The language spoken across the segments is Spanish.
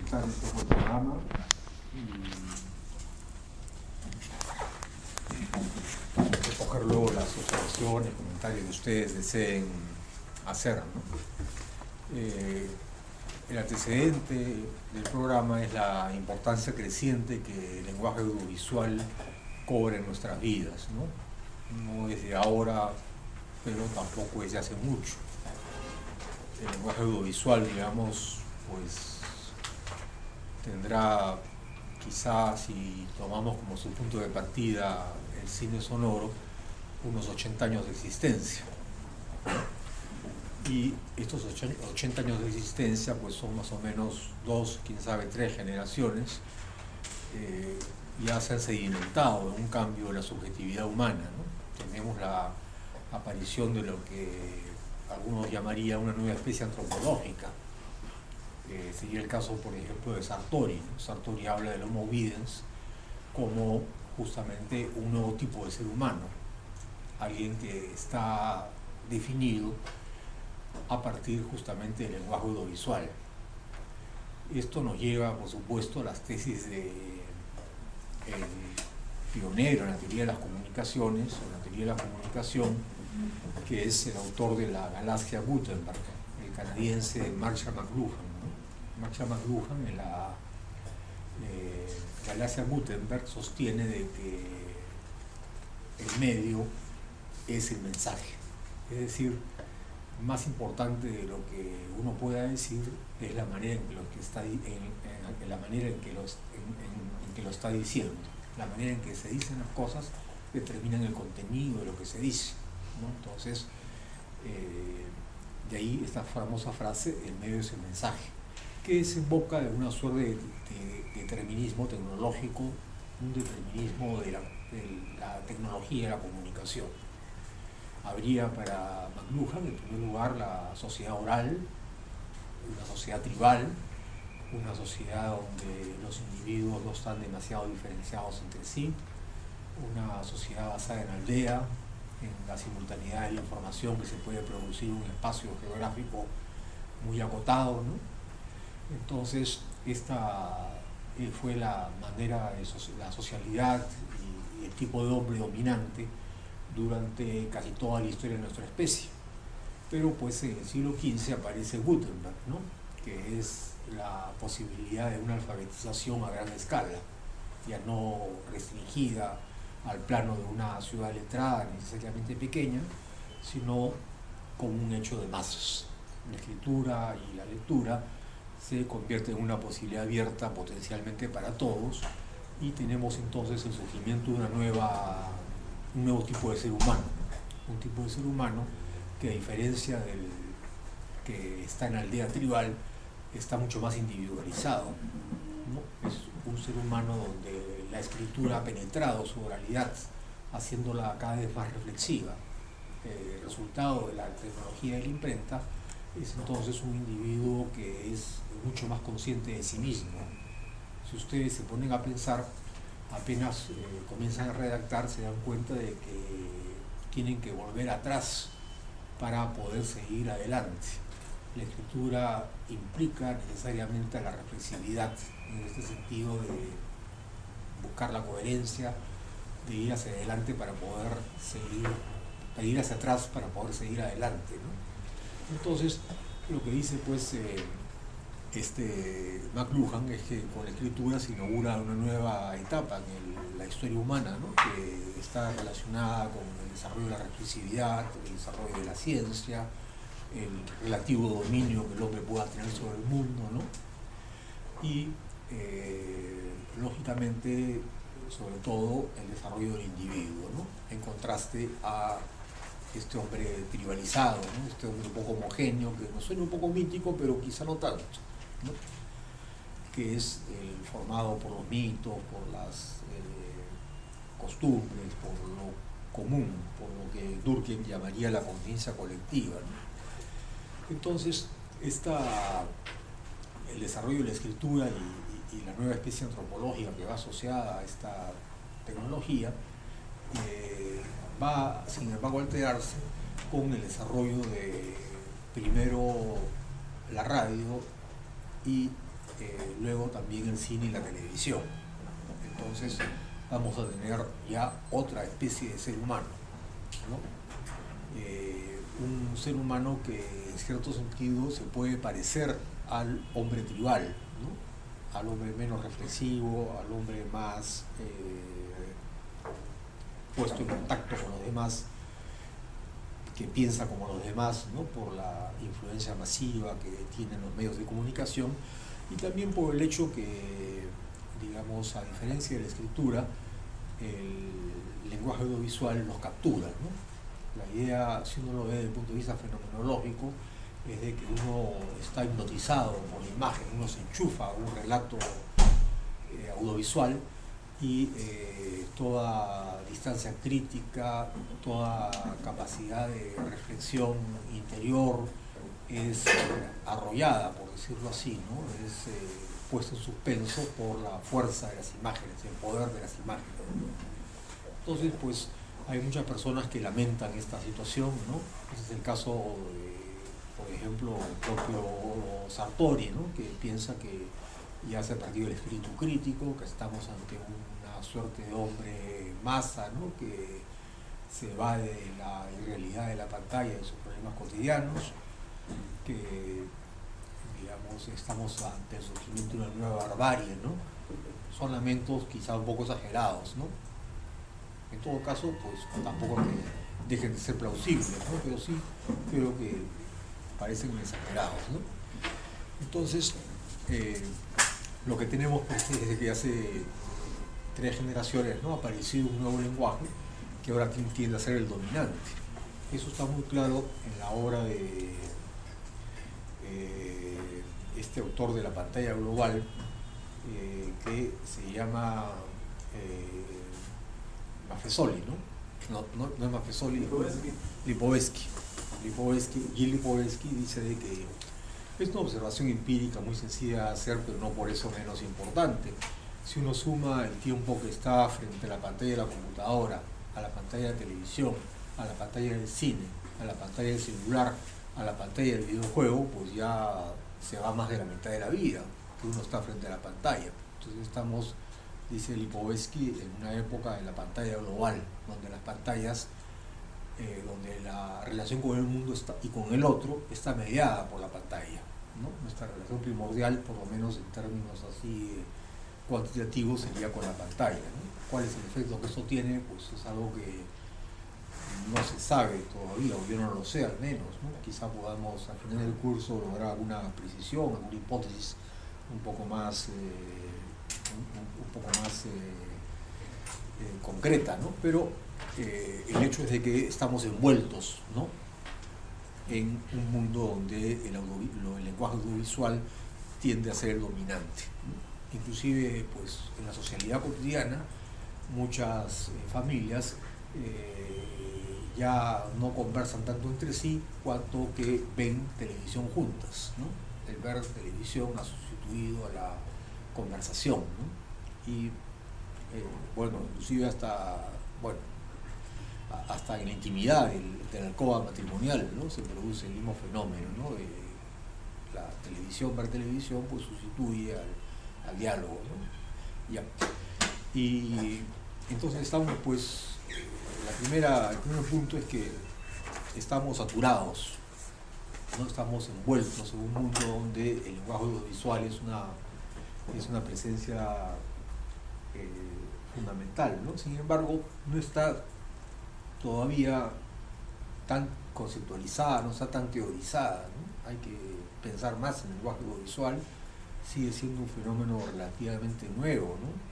aceptar este programa y recoger luego las observaciones, comentarios que ustedes deseen hacer, ¿no? El antecedente del programa es la importancia creciente que el lenguaje audiovisual cobra en nuestras vidas, ¿no? No desde ahora, pero tampoco desde hace mucho. El lenguaje audiovisual, digamos, pues tendrá quizás, si tomamos como su punto de partida el cine sonoro, unos 80 años de existencia. Y estos 80 años de existencia pues son más o menos 2, quién sabe, 3 generaciones. Ya se han sedimentado en un cambio de la subjetividad humana, ¿no? Tenemos la aparición de lo que algunos llamarían una nueva especie antropológica. Sería el caso, por ejemplo, de Sartori, ¿no? Sartori habla del Homo videns como justamente un nuevo tipo de ser humano, alguien que está definido a partir justamente del lenguaje audiovisual. Esto nos lleva, por supuesto, a las tesis de el pionero en la teoría de las comunicaciones, o la teoría de la comunicación, que es el autor de la Galaxia Gutenberg, el canadiense Marshall McLuhan, ¿no? Marshall McLuhan en la Galaxia Gutenberg sostiene de que el medio es el mensaje, es decir, más importante de lo que uno pueda decir es la manera en que lo está diciendo. La manera en que se dicen las cosas determinan el contenido de lo que se dice, ¿no? Entonces, de ahí esta famosa frase, el medio es el mensaje, que desemboca de una suerte de determinismo tecnológico, un determinismo de la tecnología y la comunicación. Habría para McLuhan, en primer lugar, la sociedad oral, una sociedad tribal, una sociedad donde los individuos no están demasiado diferenciados entre sí, una sociedad basada en aldea, en la simultaneidad de la información que se puede producir en un espacio geográfico muy acotado, ¿no? Entonces, esta fue la manera de la socialidad y el tipo de hombre dominante durante casi toda la historia de nuestra especie. Pero pues en el siglo XV aparece Gutenberg, ¿no? Que es la posibilidad de una alfabetización a gran escala, ya no restringida al plano de una ciudad letrada necesariamente pequeña, sino como un hecho de masas. La escritura y la lectura se convierte en una posibilidad abierta potencialmente para todos, y tenemos entonces el surgimiento de un nuevo tipo de ser humano, un tipo de ser humano que, a diferencia del que está en la aldea tribal, está mucho más individualizado, ¿no? Es un ser humano donde la escritura ha penetrado su oralidad, haciéndola cada vez más reflexiva. El resultado de la tecnología de la imprenta es entonces un individuo que es mucho más consciente de sí mismo. Si ustedes se ponen a pensar, apenas comienzan a redactar, se dan cuenta de que tienen que volver atrás para poder seguir adelante. La escritura implica necesariamente la reflexividad, en este sentido de buscar la coherencia, de ir hacia adelante para poder seguir, de ir hacia atrás para poder seguir adelante, ¿no? Entonces, lo que dice pues McLuhan es que con la escritura se inaugura una nueva etapa en la historia humana, ¿no? Que está relacionada con el desarrollo de la reflexividad, el desarrollo de la ciencia, el relativo dominio que el hombre pueda tener sobre el mundo, ¿no? Y lógicamente, sobre todo, el desarrollo del individuo, ¿no? En contraste a este hombre tribalizado, ¿no? Este hombre un poco homogéneo, que nos suena un poco mítico, pero quizá no tanto, ¿no? Que es formado por los mitos, por las costumbres, por lo común, por lo que Durkheim llamaría la conciencia colectiva, ¿no? Entonces, el desarrollo de la escritura y la nueva especie antropológica que va asociada a esta tecnología va, sin embargo, a alterarse con el desarrollo de, primero, la radio y luego también el cine y la televisión. Entonces vamos a tener ya otra especie de ser humano, ¿no? Un ser humano que en cierto sentido se puede parecer al hombre tribal, ¿no? Al hombre menos reflexivo, al hombre más puesto en contacto con los demás, que piensa como los demás, ¿no? Por la influencia masiva que tienen los medios de comunicación, y también por el hecho que, digamos, a diferencia de la escritura, el lenguaje audiovisual los captura, ¿no? La idea, si uno lo ve desde el punto de vista fenomenológico, es de que uno está hipnotizado por la imagen, uno se enchufa a un relato audiovisual, y toda distancia crítica, toda capacidad de reflexión interior es arrollada, por decirlo así, ¿no? Es puesta en suspenso por la fuerza de las imágenes, el poder de las imágenes. Entonces, pues, hay muchas personas que lamentan esta situación, ¿no? Ese es el caso de, por ejemplo, el propio Sartori, ¿no? Que piensa que ya se ha perdido el espíritu crítico, que estamos ante una suerte de hombre masa, ¿no? Que se va de la irrealidad de la pantalla, de sus problemas cotidianos, que, digamos, estamos ante el surgimiento de una nueva barbarie, ¿no? Son lamentos quizá un poco exagerados, ¿no? En todo caso, pues tampoco que dejen de ser plausibles, ¿no? Pero sí creo que parecen exagerados, ¿no? Entonces, lo que tenemos, pues, es desde que hace 3 generaciones, ¿no? Ha aparecido un nuevo lenguaje que ahora tiende a ser el dominante. Eso está muy claro en la obra de este autor de la pantalla global, que se llama Maffesoli, ¿no? No es Maffesoli, Lipovetsky. Gil Lipovetsky dice de que es una observación empírica muy sencilla de hacer, pero no por eso menos importante. Si uno suma el tiempo que está frente a la pantalla de la computadora, a la pantalla de televisión, a la pantalla del cine, a la pantalla del celular, a la pantalla del videojuego, pues ya se va más de la mitad de la vida que uno está frente a la pantalla. Entonces estamos, dice Lipovetsky, en una época de la pantalla global, donde las pantallas, donde la relación con el mundo y con el otro está mediada por la pantalla, ¿no? Nuestra relación primordial, por lo menos en términos así cuantitativos, sería con la pantalla, ¿no? ¿Cuál es el efecto que esto tiene? Pues es algo que no se sabe todavía, o yo no lo sé al menos, ¿no? Quizá podamos al final del curso lograr alguna precisión, alguna hipótesis un poco más concreta, ¿no? Pero el hecho es de que estamos envueltos, ¿no? En un mundo donde el lenguaje audiovisual tiende a ser el dominante, ¿no? Inclusive, pues, en la socialidad cotidiana, muchas familias ya no conversan tanto entre sí cuanto que ven televisión juntas, ¿no? El ver televisión ha sustituido a la conversación, ¿no? Y bueno, inclusive hasta en la intimidad de la alcoba matrimonial, ¿no? Se produce el mismo fenómeno, ¿no? La televisión, ver televisión, pues sustituye al diálogo, ¿no? Ya. Y entonces estamos, pues, el primer punto es que estamos saturados, ¿no? Estamos envueltos en un mundo donde el lenguaje audiovisual es una presencia fundamental, ¿no? Sin embargo, no está todavía tan conceptualizada, no está tan teorizada, ¿no? Hay que pensar más en el lenguaje audiovisual. Sigue siendo un fenómeno relativamente nuevo, ¿no?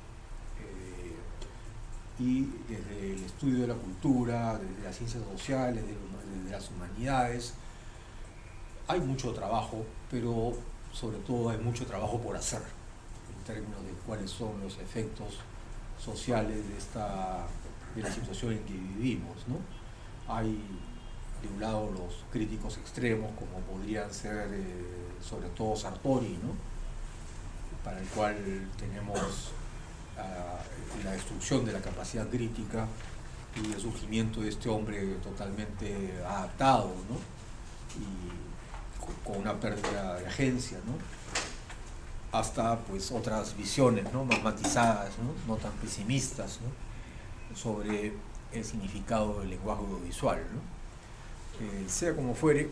Y desde el estudio de la cultura, desde las ciencias sociales, desde las humanidades, hay mucho trabajo, pero sobre todo hay mucho trabajo por hacer en términos de cuáles son los efectos sociales de la situación en que vivimos, ¿no? Hay de un lado los críticos extremos, como podrían ser sobre todo Sartori, ¿no? Para el cual tenemos la destrucción de la capacidad crítica y el surgimiento de este hombre totalmente adaptado, ¿no? Y con una pérdida de agencia, ¿no? hasta pues otras visiones, ¿no?, más matizadas, no tan pesimistas, ¿no?, sobre el significado del lenguaje audiovisual, ¿no? Sea como fuere,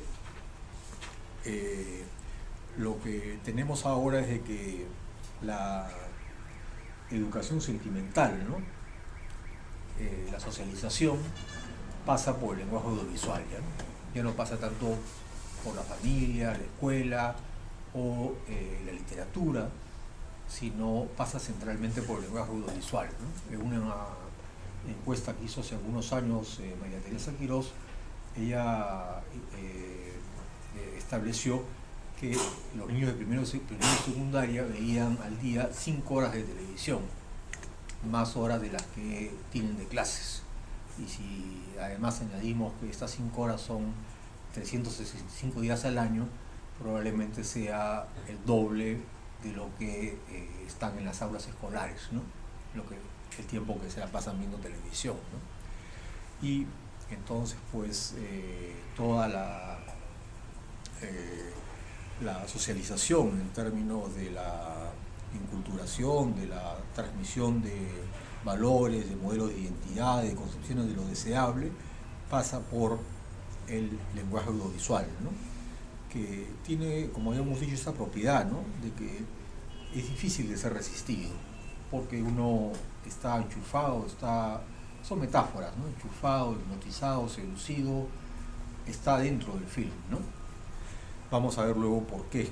lo que tenemos ahora es de que la educación sentimental, ¿no?, la socialización pasa por el lenguaje audiovisual, ya no pasa tanto por la familia, la escuela o la literatura, sino pasa centralmente por el lenguaje audiovisual, ¿no? En una encuesta que hizo hace algunos años María Teresa Quirós, ella estableció que los niños de primero y secundaria veían al día 5 horas de televisión, más horas de las que tienen de clases. Y si además añadimos que estas 5 horas son 365 días al año, probablemente sea el doble de lo que están en las aulas escolares, ¿no?, el tiempo que se la pasan viendo televisión, ¿no? Y entonces pues toda la socialización en términos de la inculturación, de la transmisión de valores, de modelos de identidad, de concepciones de lo deseable, pasa por el lenguaje audiovisual, ¿no?, que tiene, como habíamos dicho, esta propiedad, ¿no?, de que es difícil de ser resistido, porque uno está enchufado, son metáforas, ¿no?, enchufado, hipnotizado, seducido, está dentro del film, ¿no? Vamos a ver luego por qué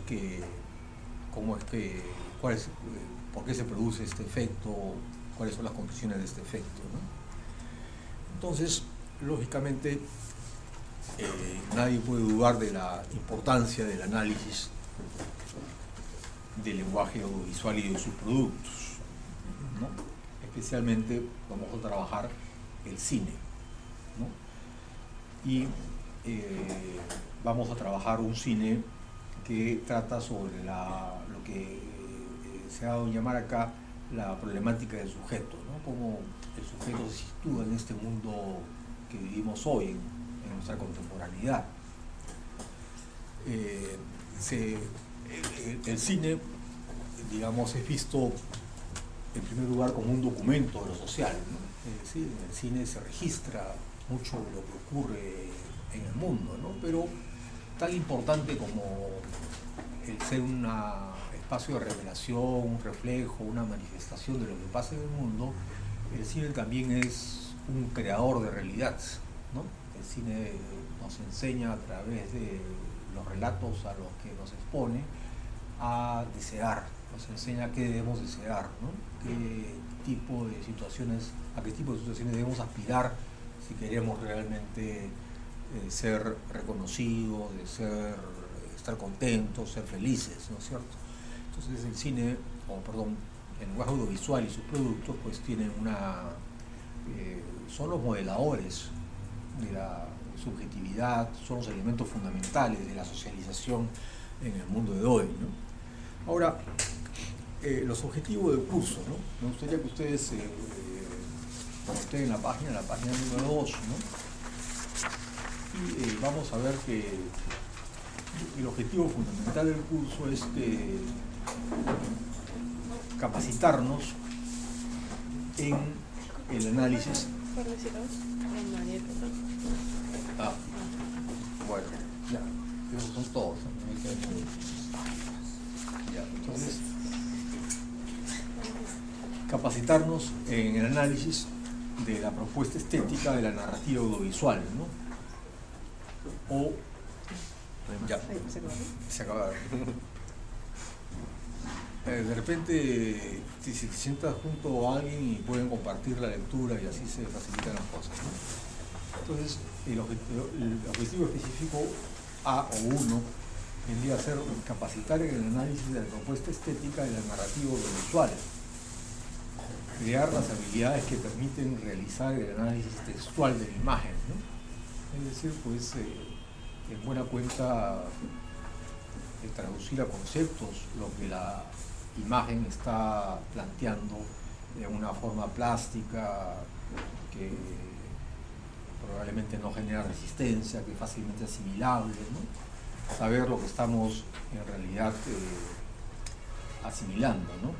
por qué se produce este efecto, cuáles son las condiciones de este efecto, ¿no? Entonces, lógicamente, nadie puede dudar de la importancia del análisis del lenguaje audiovisual y de sus productos, ¿no? Especialmente vamos a trabajar el cine, ¿no? Y vamos a trabajar un cine que trata sobre lo que se ha dado a llamar acá la problemática del sujeto, ¿no?, cómo el sujeto se sitúa en este mundo que vivimos hoy, en nuestra contemporaneidad. El cine, digamos, es visto en primer lugar como un documento de lo social, ¿no? Es decir, en el cine se registra mucho de lo que ocurre en el mundo, ¿no? Pero tan importante como el ser un espacio de revelación, un reflejo, una manifestación de lo que pasa en el mundo, el cine también es un creador de realidad, ¿no? El cine nos enseña a través de los relatos a los que nos expone a desear, nos enseña qué debemos desear, ¿no?, a qué tipo de situaciones debemos aspirar si queremos realmente ser reconocidos, estar contentos, ser felices, ¿no es cierto? Entonces el lenguaje audiovisual y sus productos pues tienen son los modeladores de la subjetividad, son los elementos fundamentales de la socialización en el mundo de hoy, ¿no? Ahora, los objetivos del curso, ¿no? Me gustaría que ustedes estén en la página número 2, ¿no? Y vamos a ver que el objetivo fundamental del curso es capacitarnos en el análisis. Bueno, ya, esos son todos, ¿no? Ya, entonces, capacitarnos en el análisis de la propuesta estética de la narrativa audiovisual, ¿no? O ya, se acabaron. De repente, si te sientas junto a alguien y pueden compartir la lectura y así se facilitan las cosas, ¿no? Entonces, el objetivo específico A o 1 vendría a ser capacitar en el análisis de la propuesta estética de la narrativa audiovisual, crear las habilidades que permiten realizar el análisis textual de la imagen, ¿no? Es decir, pues, en buena cuenta, traducir a conceptos lo que la imagen está planteando de una forma plástica que probablemente no genera resistencia, que es fácilmente asimilable, ¿no? Saber lo que estamos en realidad asimilando, ¿no?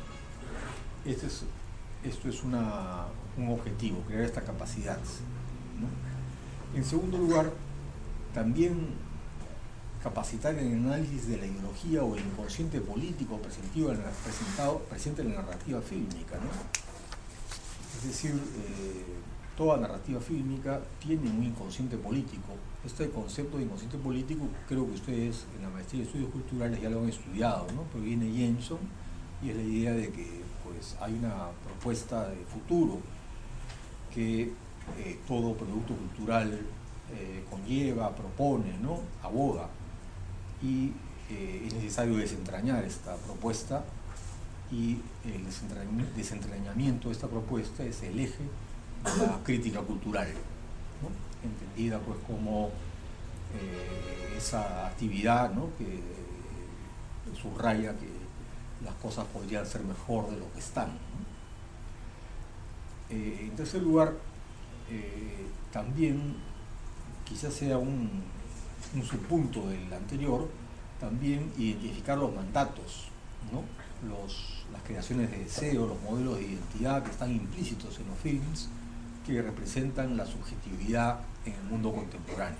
Esto es un objetivo, crear esta capacidad, ¿no? En segundo lugar, también capacitar en el análisis de la ideología o el inconsciente político presente en la narrativa fílmica, ¿no? Es decir, toda narrativa fílmica tiene un inconsciente político. Este concepto de inconsciente político creo que ustedes en la maestría de estudios culturales ya lo han estudiado, ¿no? Pero viene Jameson y es la idea de que pues, hay una propuesta de futuro que todo producto cultural conlleva, propone, ¿no? Aboga. Y es necesario desentrañar esta propuesta y el desentrañamiento de esta propuesta es el eje de la crítica cultural, ¿no? Entendida pues como esa actividad, ¿no? Que subraya que las cosas podrían ser mejor de lo que están, ¿no? En tercer lugar, también quizás sea un subpunto del anterior, también identificar los mandatos, ¿no? Las creaciones de deseo, los modelos de identidad que están implícitos en los films, que representan la subjetividad en el mundo contemporáneo.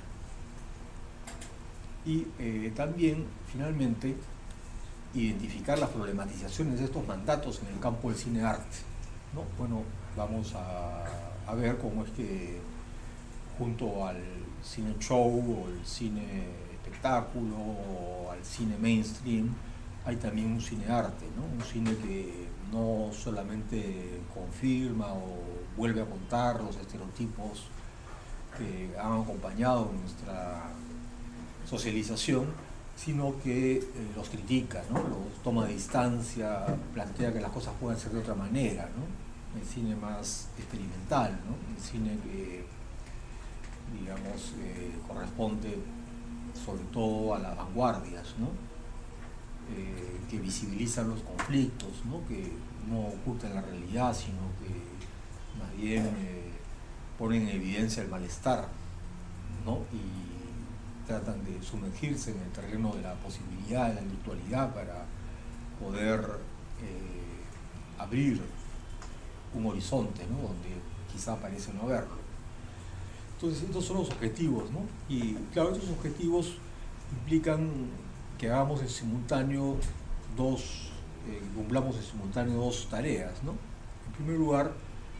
Y también, finalmente, identificar las problematizaciones de estos mandatos en el campo del cine-arte, ¿no? Bueno, vamos a ver cómo es que junto al cine show o el cine espectáculo o al cine mainstream hay también un cine-arte, ¿no? Un cine que no solamente confirma o vuelve a contar los estereotipos que han acompañado nuestra socialización, sino que los critica, ¿no? Los toma de distancia, plantea que las cosas pueden ser de otra manera, ¿no? El cine más experimental, ¿no? El cine que, digamos, corresponde sobre todo a las vanguardias, ¿no? Que visibilizan los conflictos, ¿no? Que no ocultan la realidad, sino que más bien ponen en evidencia el malestar, ¿no? Y tratan de sumergirse en el terreno de la posibilidad, de la virtualidad, para poder abrir un horizonte, ¿no? Donde quizá parece no haberlo. Entonces, estos son los objetivos, ¿no? Y claro, estos objetivos implican que hagamos en simultáneo cumplamos en simultáneo dos tareas, ¿no? En primer lugar,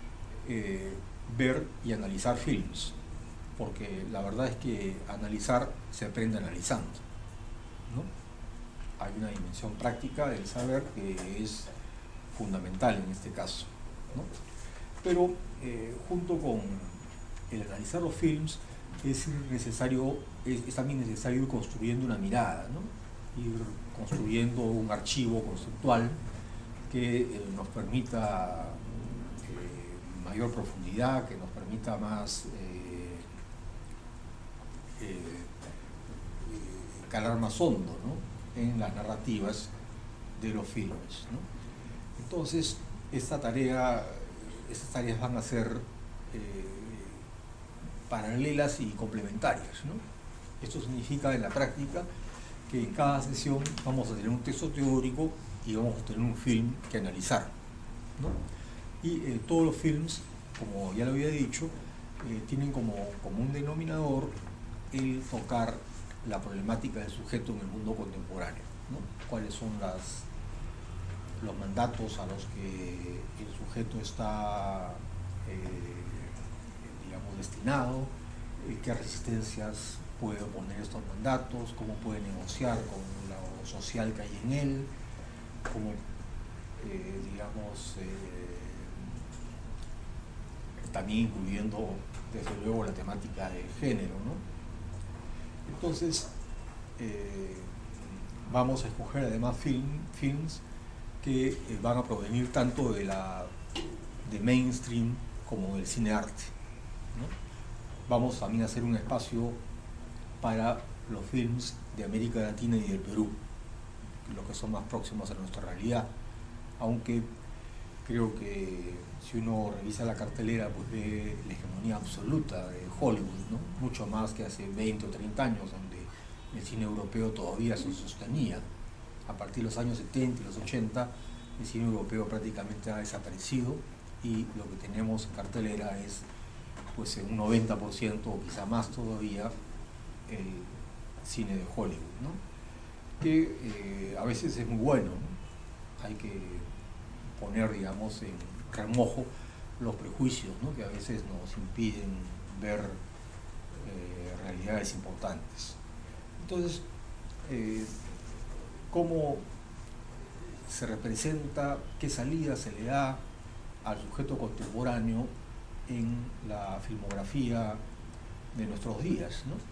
ver y analizar films, porque la verdad es que analizar se aprende analizando, ¿no? Hay una dimensión práctica del saber que es fundamental en este caso, ¿no? Pero junto con el analizar los films es también necesario ir construyendo una mirada, ¿no? Ir construyendo un archivo conceptual que nos permita mayor profundidad, que nos permita más calar más hondo, ¿no? En las narrativas de los filmes, ¿no? Entonces, estas tareas van a ser paralelas y complementarias, ¿no? Esto significa en la práctica que en cada sesión vamos a tener un texto teórico y vamos a tener un film que analizar, ¿no? Y todos los films, como ya lo había dicho, tienen como un denominador el tocar la problemática del sujeto en el mundo contemporáneo, ¿no? Cuáles son los mandatos a los que el sujeto está digamos, destinado, qué resistencias puede oponer estos mandatos, cómo puede negociar con lo social que hay en él, cómo, digamos, también incluyendo, desde luego, la temática de género, ¿no? Entonces, vamos a escoger además films que van a provenir tanto de mainstream como del cine-arte, ¿no? Vamos también a hacer un espacio para los films de América Latina y del Perú, los que son más próximos a nuestra realidad, aunque creo que si uno revisa la cartelera, pues ve la hegemonía absoluta de Hollywood, ¿no? Mucho más que hace 20 o 30 años, donde el cine europeo todavía se sostenía, A partir de los años 70 y los 80, el cine europeo prácticamente ha desaparecido y lo que tenemos en cartelera es pues en un 90% o quizá más todavía el cine de Hollywood, ¿no? Que a veces es muy bueno, ¿no? Hay que poner, digamos, en remojo los prejuicios, ¿no? Que a veces nos impiden ver realidades importantes. Entonces, ¿cómo se representa, qué salida se le da al sujeto contemporáneo en la filmografía de nuestros días, ¿no?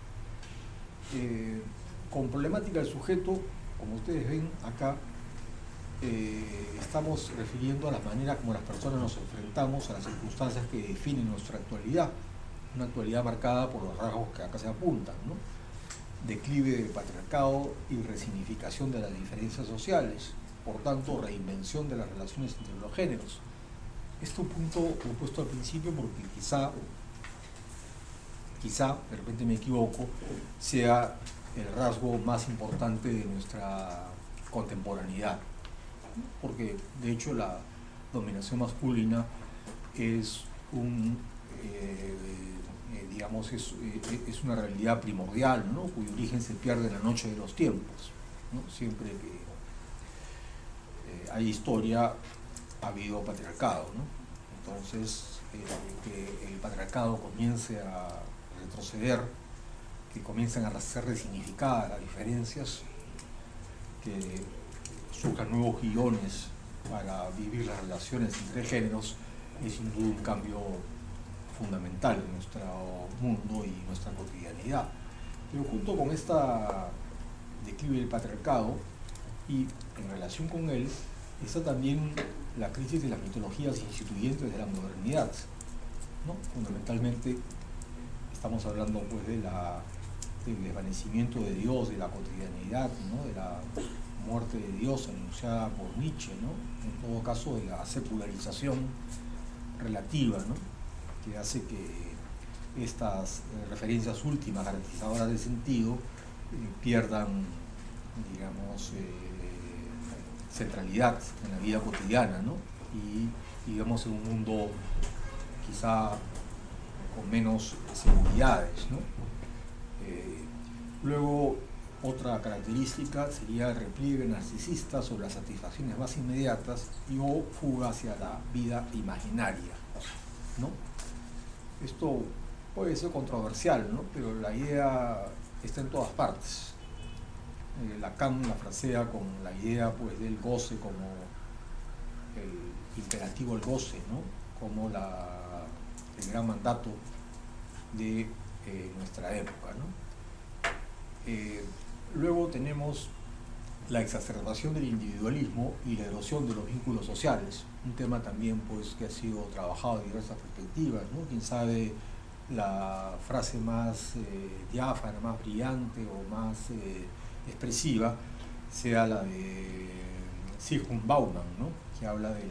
Con problemática del sujeto, como ustedes ven acá, estamos refiriendo a las maneras como las personas nos enfrentamos a las circunstancias que definen nuestra actualidad, una actualidad marcada por los rasgos que acá se apuntan, ¿no? Declive del patriarcado y resignificación de las diferencias sociales, por tanto reinvención de las relaciones entre los géneros. Este punto lo he puesto al principio porque quizá, de repente me equivoco, sea el rasgo más importante de nuestra contemporaneidad, porque de hecho la dominación masculina es digamos, es una realidad primordial, ¿no? Cuyo origen se pierde en la noche de los tiempos, ¿no? Siempre que hay historia ha habido patriarcado, ¿no? Entonces, que el patriarcado comience a retroceder, que comiencen a ser resignificadas las diferencias, que surjan nuevos guiones para vivir las relaciones entre géneros, es sin duda un cambio fundamental en nuestro mundo y nuestra cotidianidad. Pero junto con esta declive del patriarcado y en relación con él está también la crisis de las mitologías instituyentes de la modernidad, ¿no? Fundamentalmente estamos hablando pues del desvanecimiento de Dios, de la cotidianidad, ¿no? De la muerte de Dios anunciada por Nietzsche, ¿no? En todo caso de la secularización relativa, ¿no? Que hace que estas referencias últimas garantizadoras de sentido pierdan, digamos, centralidad en la vida cotidiana, ¿no? Y digamos en un mundo quizá con menos seguridades, ¿no? Luego, otra característica sería el repliegue narcisista sobre las satisfacciones más inmediatas y o fuga hacia la vida imaginaria, ¿no? Esto puede ser controversial, ¿no? Pero la idea está en todas partes. Lacan la frasea con la idea pues, del goce como el imperativo del goce, ¿no? Como el gran mandato de nuestra época, ¿no? Luego tenemos la exacerbación del individualismo y la erosión de los vínculos sociales, un tema también pues, que ha sido trabajado de diversas perspectivas, ¿no? Quién sabe la frase más diáfana, más brillante o más expresiva sea la de Zygmunt Bauman, ¿no? Que habla de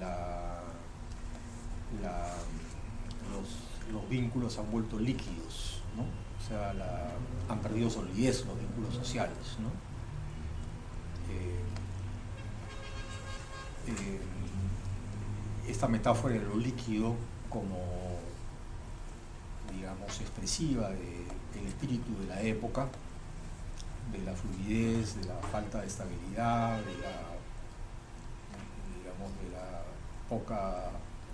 los vínculos han vuelto líquidos, ¿no? O sea, han perdido solidez los vínculos sociales, ¿no? Esta metáfora de lo líquido como, digamos, expresiva del espíritu de la época, de la fluidez, de la falta de estabilidad, de la poca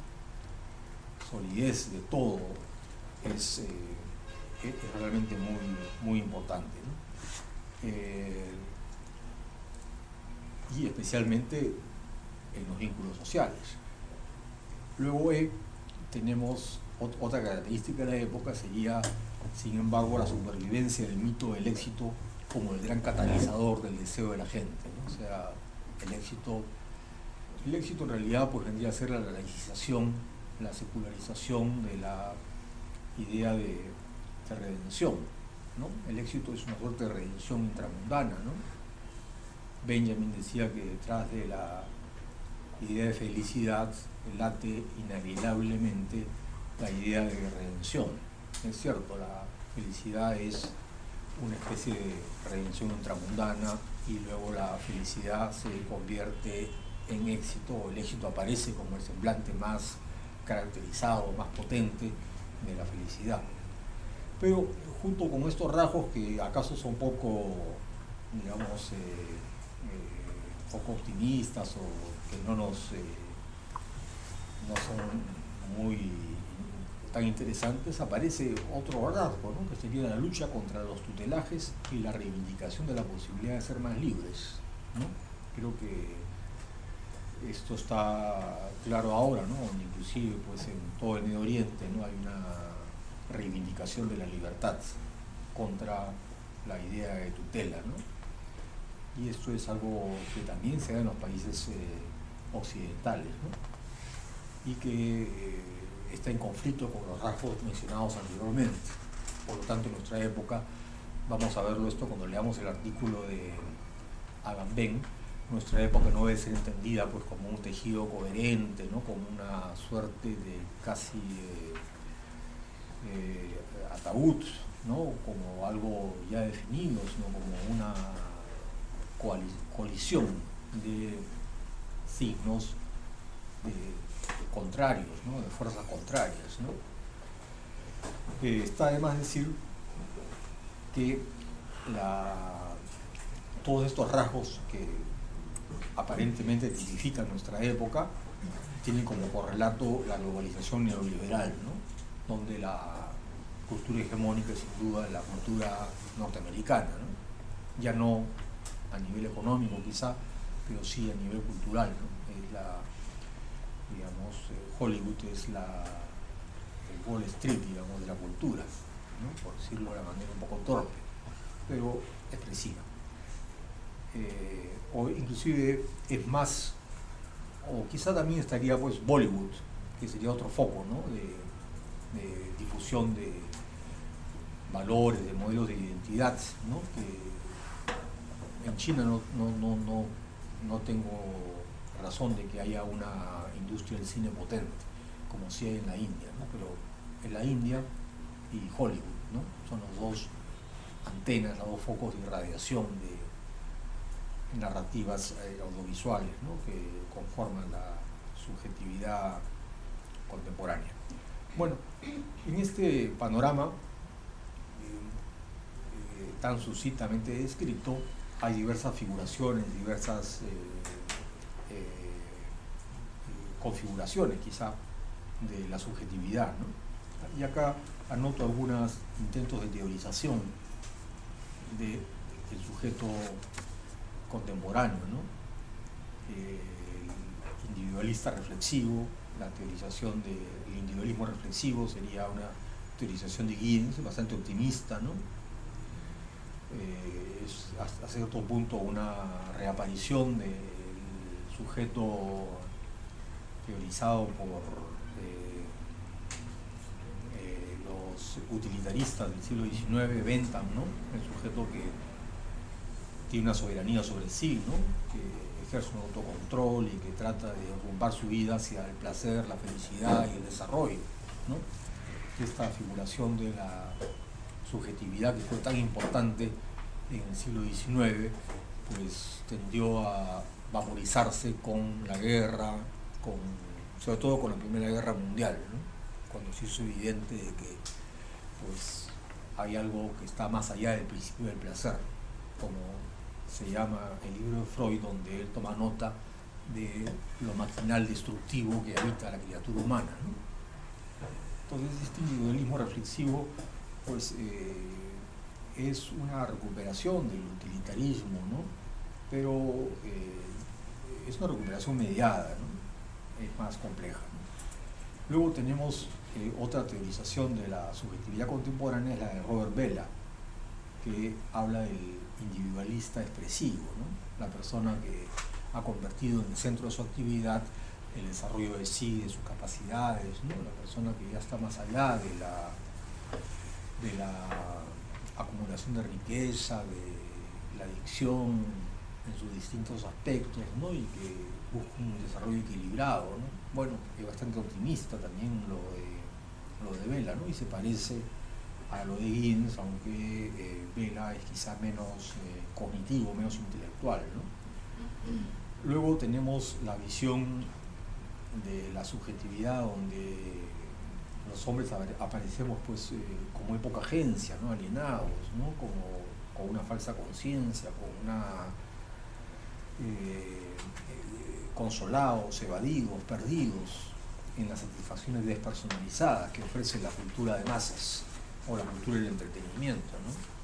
solidez de todo, es realmente muy importante, ¿no? Y especialmente en los vínculos sociales. Luego tenemos otra característica de la época, sería, sin embargo, la supervivencia del mito del éxito como el gran catalizador del deseo de la gente, ¿no? O sea, el éxito en realidad pues, vendría a ser la laicización, la secularización de la idea de redención, ¿no? El éxito es una suerte de redención intramundana, ¿no? Benjamin decía que detrás de la idea de felicidad late inalienablemente la idea de redención. Es cierto, la felicidad es una especie de redención intramundana y luego la felicidad se convierte en éxito, el éxito aparece como el semblante más caracterizado, más potente de la felicidad. Pero junto con estos rasgos que acaso son poco, digamos, poco optimistas o que no son muy tan interesantes, aparece otro rasgo, ¿no? Que sería la lucha contra los tutelajes y la reivindicación de la posibilidad de ser más libres, ¿no? Creo que esto está claro ahora, ¿no? Inclusive pues, en todo el Medio Oriente, ¿no? Hay una reivindicación de la libertad contra la idea de tutela, ¿no? Y esto es algo que también se da en los países occidentales, ¿no? Y que está en conflicto con los rasgos mencionados anteriormente. Por lo tanto, en nuestra época, vamos a verlo esto cuando leamos el artículo de Agamben, nuestra época no debe ser entendida pues, como un tejido coherente, ¿no? Como una suerte de casi ataúd, ¿no? Como algo ya definido, sino como una colisión de signos contrarios, ¿no? De fuerzas contrarias, ¿no? Está además decir que todos estos rasgos que aparentemente tipifican nuestra época tienen como correlato la globalización neoliberal, ¿no? Donde la cultura hegemónica es sin duda la cultura norteamericana, ¿no? Ya no a nivel económico quizá, pero sí a nivel cultural, ¿no? Es digamos, Hollywood es el Wall Street, digamos, de la cultura, ¿no? Por decirlo de una manera un poco torpe, pero expresiva. O inclusive es más, o quizá también estaría pues Bollywood, que sería otro foco, ¿no? de difusión de valores, de modelos de identidad, ¿no? Que en China no tengo razón de que haya una industria del cine potente, como sí hay en la India, ¿no? Pero en la India y Hollywood, ¿no? Son los dos antenas, los dos focos de irradiación de narrativas audiovisuales, ¿no? Que conforman la subjetividad contemporánea. Bueno, en este panorama tan sucintamente descrito hay diversas figuraciones, diversas configuraciones quizá de la subjetividad, ¿no? Y acá anoto algunos intentos de teorización del sujeto contemporáneo, ¿no? Individualista reflexivo, la teorización del individualismo reflexivo sería una teorización de Giddens bastante optimista, ¿no? Es hasta cierto punto una reaparición del sujeto teorizado por los utilitaristas del siglo XIX, Bentham, ¿no? El sujeto que tiene una soberanía sobre sí, ¿no? Que ejerce un autocontrol y que trata de rumbar su vida hacia el placer, la felicidad y el desarrollo, ¿no? Esta figuración de la subjetividad que fue tan importante en el siglo XIX, pues tendió a vaporizarse con la guerra, sobre todo con la Primera Guerra Mundial, ¿no? Cuando se hizo evidente de que pues, hay algo que está más allá del principio del placer, como se llama el libro de Freud, donde él toma nota de lo maquinal destructivo que habita la criatura humana, ¿no? Entonces este individualismo reflexivo pues, es una recuperación del utilitarismo, ¿no? Pero es una recuperación mediada, ¿no? Es más compleja, ¿no? Luego tenemos otra teorización de la subjetividad contemporánea, es la de Robert Bellah, que habla del individualista expresivo, ¿no? La persona que ha convertido en el centro de su actividad el desarrollo de sí, de sus capacidades, ¿no? La persona que ya está más allá de la acumulación de riqueza, de la adicción en sus distintos aspectos, ¿no? Y que busca un desarrollo equilibrado, ¿no? Bueno, es bastante optimista también lo de Bellah, ¿no? Y se parece a lo de Giddens, aunque Vela es quizá menos cognitivo, menos intelectual, ¿no? Luego tenemos la visión de la subjetividad, donde los hombres aparecemos pues como muy poca agencia, ¿no? Alienados, ¿no? Como con una falsa conciencia, con una consolados, evadidos, perdidos en las satisfacciones despersonalizadas que ofrece la cultura de masas o la cultura del entretenimiento, ¿no?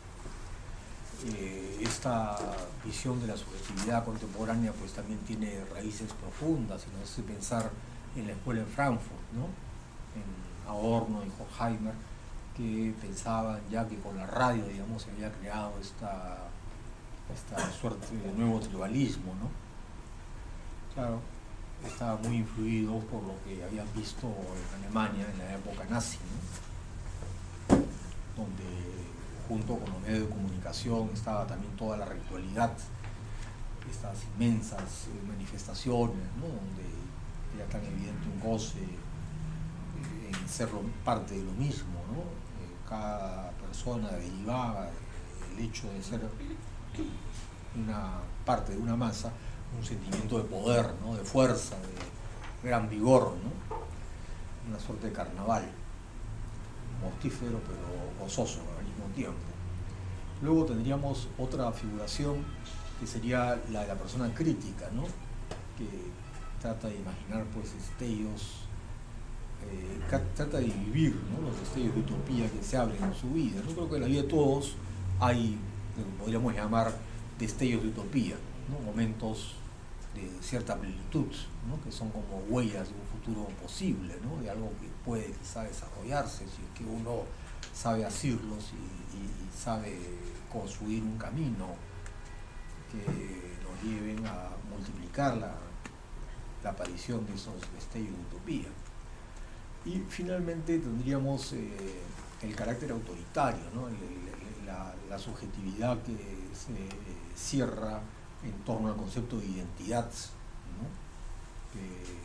Esta visión de la subjetividad contemporánea pues también tiene raíces profundas y nos hace pensar en la escuela en Frankfurt, ¿no? En Adorno y Horkheimer, que pensaban ya que con la radio, digamos, se había creado esta suerte de nuevo tribalismo, ¿no? Claro, estaban muy influidos por lo que habían visto en Alemania en la época nazi, ¿no? Donde junto con los medios de comunicación estaba también toda la ritualidad, estas inmensas manifestaciones, ¿no? Donde era tan evidente un goce en ser parte de lo mismo, ¿no? Cada persona derivaba del hecho de ser una parte de una masa, un sentimiento de poder, ¿no? De fuerza, de gran vigor, ¿no? Una suerte de carnaval, mortífero pero gozoso al mismo tiempo. Luego tendríamos otra figuración que sería la de la persona crítica, ¿no? Que trata de imaginar pues destellos, trata de vivir, ¿no? Los destellos de utopía que se abren en su vida. Yo creo que en la vida de todos hay lo que podríamos llamar destellos de utopía, ¿no? Momentos de cierta plenitud, ¿no? Que son como huellas de un futuro posible, ¿no? De algo que puede quizá desarrollarse si es que uno sabe asirlos y sabe construir un camino que nos lleven a multiplicar la aparición de esos destellos de utopía. Y finalmente tendríamos el carácter autoritario, ¿no? La subjetividad que se cierra en torno al concepto de identidad, ¿no? Que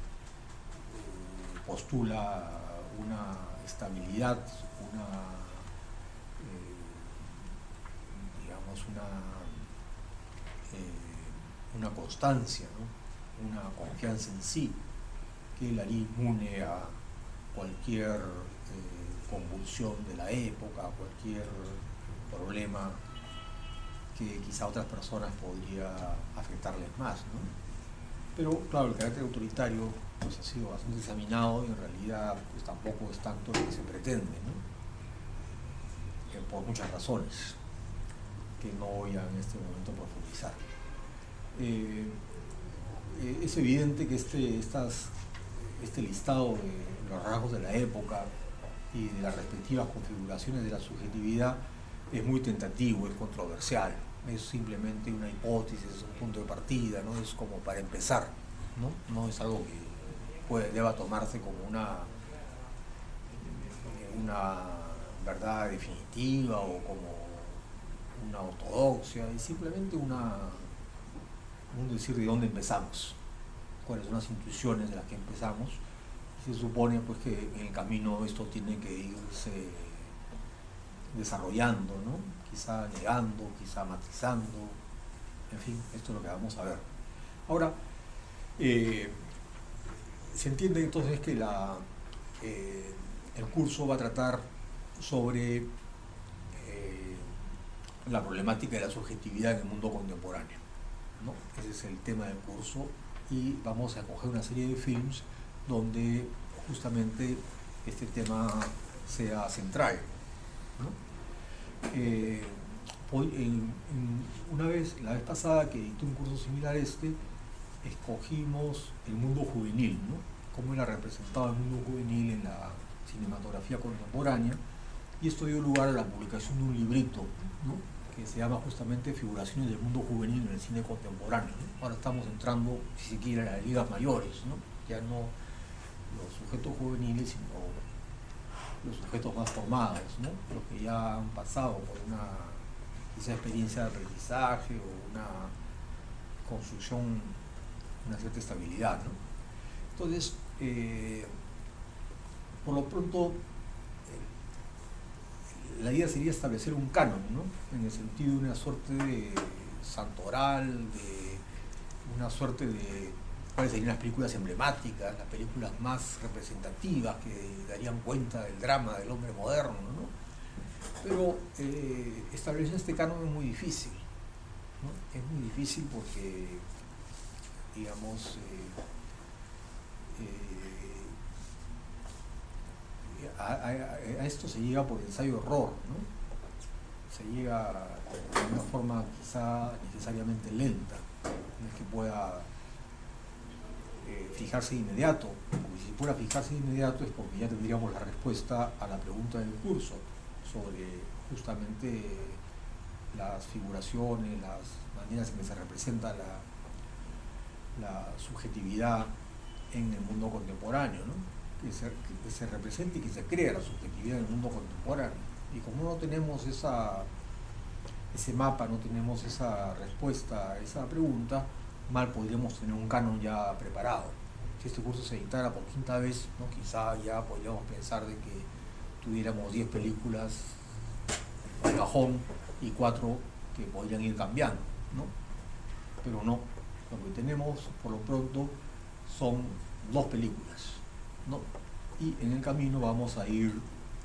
postula una estabilidad, digamos una constancia, ¿no? Una confianza en sí, que la haría inmune a cualquier convulsión de la época, cualquier problema que quizá a otras personas podría afectarles más, ¿no? Pero claro, el carácter autoritario pues, ha sido bastante examinado y en realidad pues, tampoco es tanto lo que se pretende, ¿no? Por muchas razones que no voy a en este momento profundizar. Es evidente que este listado de los rasgos de la época y de las respectivas configuraciones de la subjetividad es muy tentativo, es controversial, es simplemente una hipótesis, es un punto de partida, ¿no? Es como para empezar, no es algo que deba tomarse como una verdad definitiva o como una ortodoxia, es simplemente un decir de dónde empezamos, cuáles son las intuiciones de las que empezamos. Se supone pues que en el camino esto tiene que irse desarrollando, ¿no? Quizá negando, quizá matizando, en fin, esto es lo que vamos a ver. Ahora, se entiende entonces que el curso va a tratar sobre la problemática de la subjetividad en el mundo contemporáneo, ¿no? Ese es el tema del curso y vamos a coger una serie de films donde justamente este tema sea central, ¿no? La vez pasada que dicté un curso similar a este, escogimos el mundo juvenil, ¿no? Cómo era representado el mundo juvenil en la cinematografía contemporánea, y esto dio lugar a la publicación de un librito, ¿no? Que se llama justamente Figuraciones del mundo juvenil en el cine contemporáneo, ¿no? Ahora estamos entrando, si se quiere, a las ligas mayores, ¿no? Ya no los sujetos juveniles, sino los sujetos más formados, ¿no? Los que ya han pasado por esa experiencia de aprendizaje o una construcción, una cierta estabilidad, ¿no? Entonces, por lo pronto, la idea sería establecer un canon, ¿no? En el sentido de una suerte de santoral, de una suerte de cuáles serían las películas emblemáticas, las películas más representativas que darían cuenta del drama del hombre moderno, ¿no? Pero establecer este canon es muy difícil, ¿no? Es muy difícil porque, digamos, a esto se llega por ensayo-error, ¿no? Se llega de una forma quizá necesariamente lenta, no es que pueda fijarse de inmediato, porque si fuera fijarse de inmediato es porque ya tendríamos la respuesta a la pregunta del curso sobre justamente las figuraciones, las maneras en que se representa la subjetividad en el mundo contemporáneo, ¿no? Que se represente y que se crea la subjetividad en el mundo contemporáneo. Y como no tenemos ese mapa, no tenemos esa respuesta a esa pregunta, mal podríamos tener un canon ya preparado. Si este curso se dictara por quinta vez, ¿no? Quizá ya podríamos pensar de que tuviéramos 10 películas de cajón y 4 que podrían ir cambiando, ¿no? Pero no, lo que tenemos por lo pronto son 2 películas, ¿no? Y en el camino vamos a ir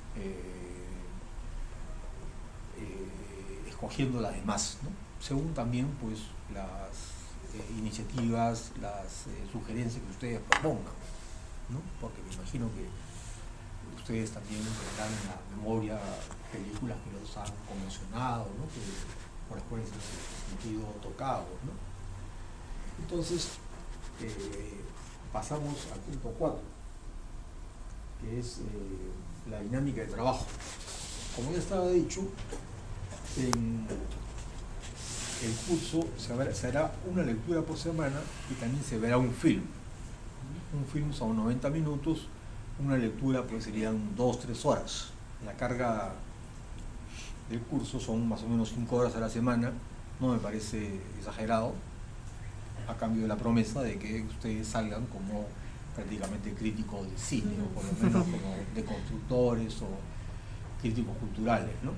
escogiendo las demás, ¿no? Según también pues las iniciativas, las sugerencias que ustedes propongan, ¿no? Porque me imagino que ustedes también tendrán en la memoria películas que los han conmocionado, ¿no? Por las cuales se han sentido tocados, ¿no? Entonces, pasamos al punto 4, que es la dinámica de trabajo. Como ya estaba dicho, en el curso se hará una lectura por semana y también se verá un film. Un film son 90 minutos, una lectura pues serían 2-3 horas. La carga del curso son más o menos 5 horas a la semana, no me parece exagerado, a cambio de la promesa de que ustedes salgan como prácticamente críticos de cine, o por lo menos como de constructores o críticos culturales, ¿no?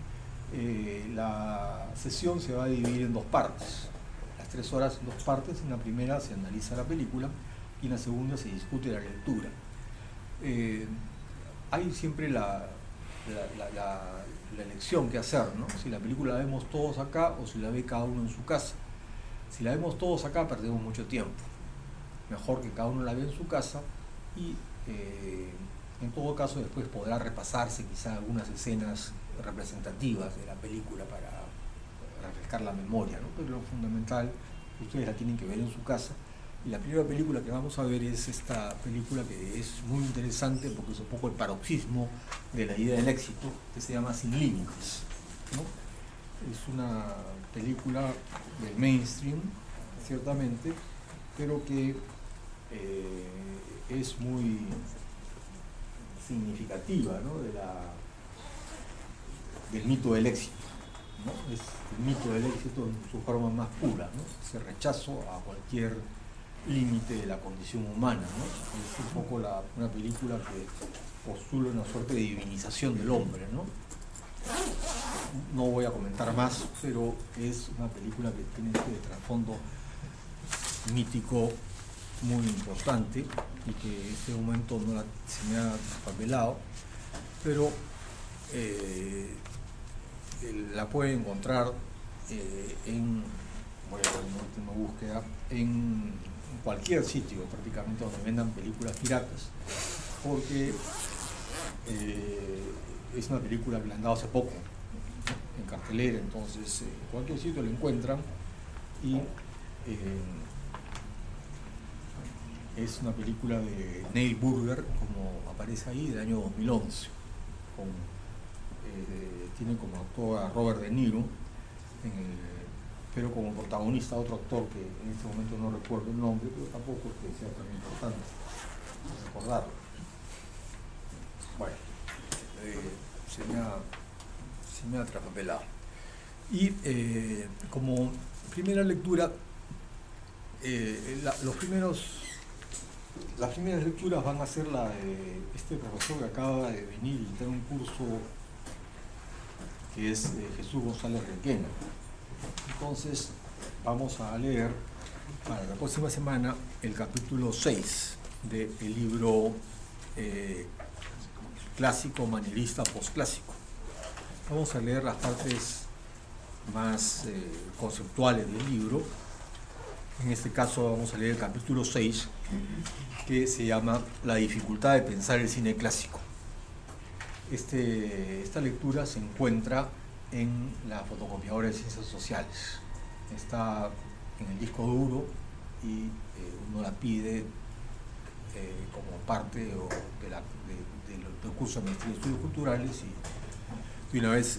La sesión se va a dividir en 2 partes, las 3 horas en 2 partes. En la primera se analiza la película y en la segunda se discute la lectura. Hay siempre la elección que hacer, ¿no? Si la película la vemos todos acá o si la ve cada uno en su casa. Si la vemos todos acá perdemos mucho tiempo, mejor que cada uno la vea en su casa y en todo caso después podrá repasarse quizá algunas escenas representativas de la película para refrescar la memoria, ¿no? Pero lo fundamental, ustedes la tienen que ver en su casa. Y la primera película que vamos a ver es esta película que es muy interesante porque es un poco el paroxismo de la idea del éxito, que se llama Sin Límites, ¿no? Es una película del mainstream, ciertamente, pero que es muy significativa, ¿no? Del mito del éxito, ¿no? Es el mito del éxito en su forma más pura, ¿no? Ese rechazo a cualquier límite de la condición humana, ¿no? Es un poco una película que postula una suerte de divinización del hombre, ¿no? No voy a comentar más, pero es una película que tiene este trasfondo mítico muy importante y que en este momento no se me ha traspapelado, pero la pueden encontrar voy a hacer una última búsqueda, en cualquier sitio prácticamente donde vendan películas piratas, porque es una película que la han dado hace poco, ¿no? En cartelera, entonces en cualquier sitio la encuentran y es una película de Neil Burger, como aparece ahí, del año 2011, tiene como actor a Robert De Niro, pero como protagonista otro actor que en este momento no recuerdo el nombre, pero tampoco es que sea tan importante recordarlo. Bueno, se me ha traspapelado. Y como primera lectura, las primeras lecturas van a ser la de este profesor que acaba de venir y dar un curso que es Jesús González Requena. Entonces vamos a leer para la próxima semana el capítulo 6 del libro Clásico, Manierista, Postclásico. Vamos a leer las partes más conceptuales del libro. En este caso vamos a leer el capítulo 6, que se llama La dificultad de pensar el cine clásico. Esta lectura se encuentra en la fotocopiadora de Ciencias Sociales. Está en el disco duro y uno la pide como parte del curso de Maestría de Estudios Culturales, y una vez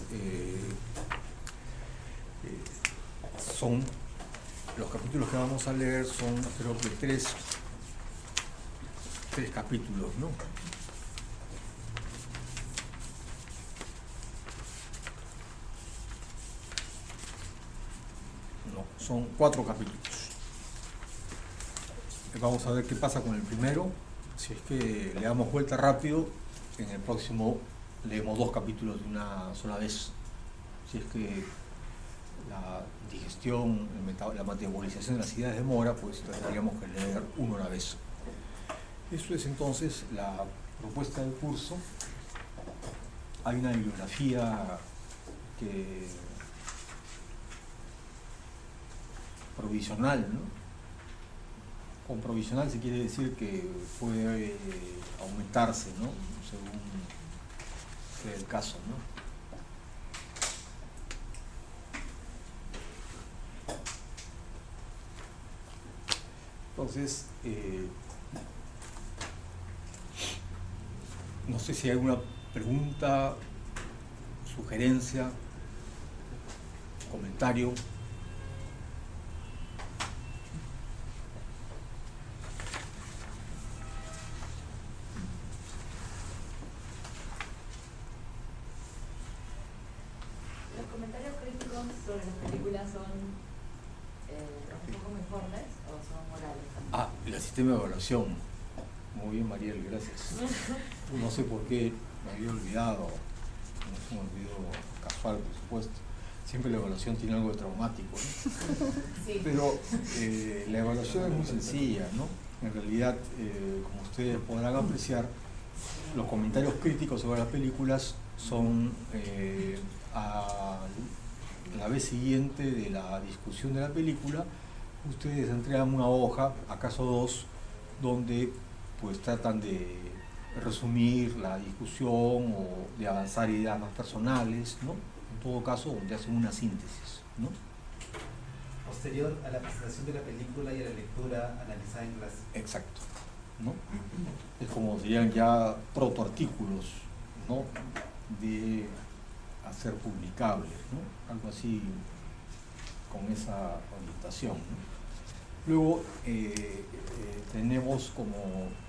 son los capítulos que vamos a leer, son creo que tres capítulos, ¿no? No, son 4 capítulos. Vamos a ver qué pasa con el primero. Si es que le damos vuelta rápido, en el próximo leemos 2 capítulos de una sola vez. Si es que la digestión, la metabolización de las ideas demora, pues tendríamos que leer uno a la vez. Eso es entonces la propuesta del curso. Hay una bibliografía provisional, ¿no? Con provisional se quiere decir que puede aumentarse, ¿no? Según sea el caso, ¿no? Entonces, no sé si hay alguna pregunta, sugerencia, comentario. Los comentarios críticos sobre las películas son un poco uniformes o son morales. Ah, el sistema de evaluación. Muy bien, Mariel, gracias. No sé por qué me había olvidado, no es un olvido casual, por supuesto. Siempre la evaluación tiene algo de traumático, ¿no? Sí. Pero la evaluación es muy sencilla, ¿no? En realidad, como ustedes podrán apreciar, los comentarios críticos sobre las películas son a la vez siguiente de la discusión de la película. Ustedes entregan una hoja, acaso 2, donde pues tratan de resumir la discusión o de avanzar ideas más personales, ¿no? En todo caso, donde hacen una síntesis, ¿no? Posterior a la presentación de la película y a la lectura analizada en clase. Exacto, ¿no? Es como serían ya protoartículos, ¿no? De hacer publicables, ¿no? Algo así con esa orientación, ¿no? Luego tenemos como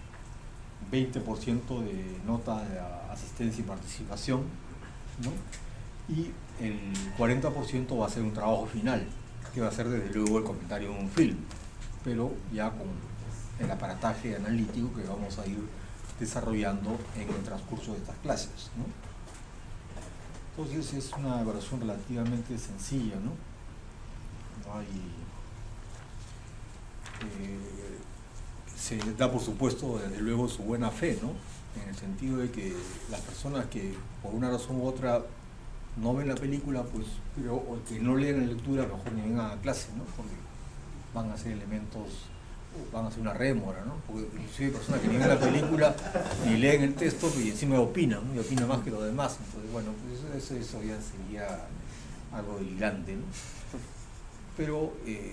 20% de nota de asistencia y participación, ¿no? Y el 40% va a ser un trabajo final, que va a ser desde luego el comentario de un film, pero ya con el aparataje analítico que vamos a ir desarrollando en el transcurso de estas clases, ¿no? Entonces es una evaluación relativamente sencilla, ¿no? No hay... se da por supuesto desde luego su buena fe, ¿no? En el sentido de que las personas que por una razón u otra no ven la película, pues, pero, o que no leen la lectura, mejor ni vengan a clase, ¿no? Porque van a ser elementos, van a ser una rémora, ¿no? Porque inclusive hay personas que ni ven la película ni leen el texto y encima opinan, ¿no? Y opinan más que los demás. Entonces, bueno, pues eso ya sería algo delirante, ¿no? Pero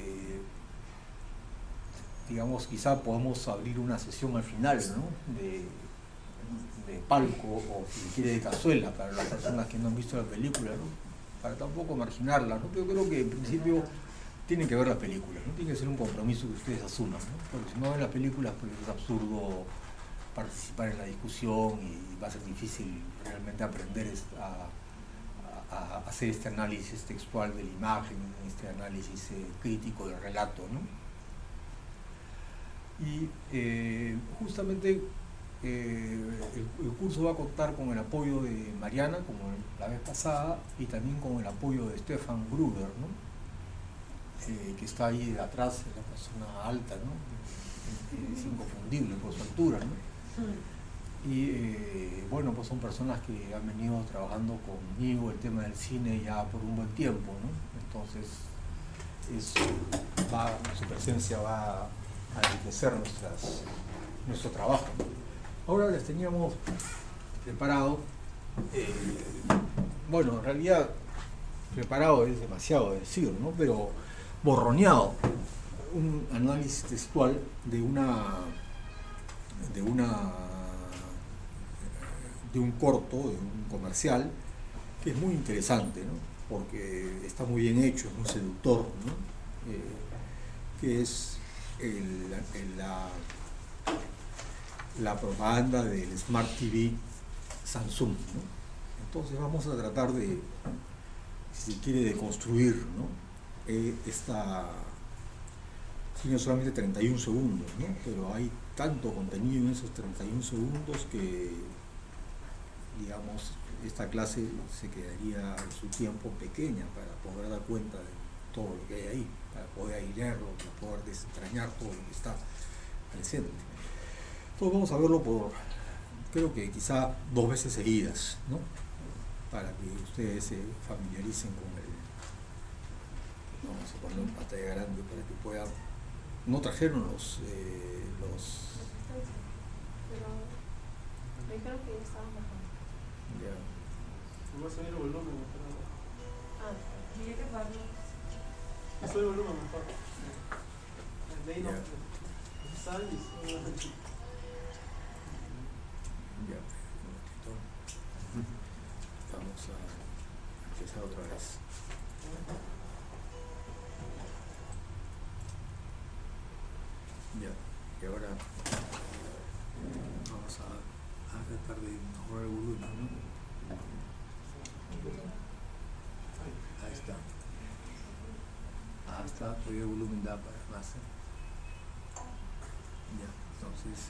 digamos, quizá podemos abrir una sesión al final, ¿no? de palco, o si quiere de cazuela, para las personas que no han visto la película, ¿no? Para tampoco marginarla, ¿no? Yo creo que en principio tienen que ver las películas, ¿no? Tiene que ser un compromiso que ustedes asuman, ¿no? Porque si no ven las películas, pues es absurdo participar en la discusión y va a ser difícil realmente aprender a hacer este análisis textual de la imagen, este análisis crítico del relato, ¿no? Y justamente el curso va a contar con el apoyo de Mariana, como la vez pasada, y también con el apoyo de Stefan Gruber, ¿no? Que está ahí atrás, es la persona alta, ¿no? Es inconfundible por su altura, ¿no? Y bueno, pues son personas que han venido trabajando conmigo el tema del cine ya por un buen tiempo, ¿no? Entonces su presencia va a enriquecer nuestro trabajo. Ahora les teníamos preparado, bueno, en realidad preparado es demasiado decir, ¿no? Pero borroneado, un análisis textual de un corto, de un comercial, que es muy interesante, ¿no? Porque está muy bien hecho, es muy seductor, ¿no? Que es la propaganda del Smart TV Samsung, ¿no? Entonces vamos a tratar de, si se quiere, de construir, ¿no? Tiene solamente 31 segundos, ¿no? Pero hay tanto contenido en esos 31 segundos que, digamos, esta clase se quedaría en su tiempo pequeña para poder dar cuenta de todo lo que hay ahí, para poder aislarlo, para poder desentrañar todo lo que está presente. Entonces vamos a verlo creo que quizá 2 veces seguidas, ¿no? Para que ustedes se familiaricen con el... Vamos a ponerlo en pantalla grande para que puedan... No trajeron los... Pero me dijeron que ya estaban mejor. Ya. ¿Cómo se ve el volumen? Mira que Pablo. Eso el volumen mejor. De ahí no. Ya. ¿Sabes? Ya, un momentito. Vamos a empezar otra vez. Ya, y ahora vamos a tratar de mejorar el volumen, ¿no? Ahí está. Ahí está, todavía el volumen da para más. Ya, entonces...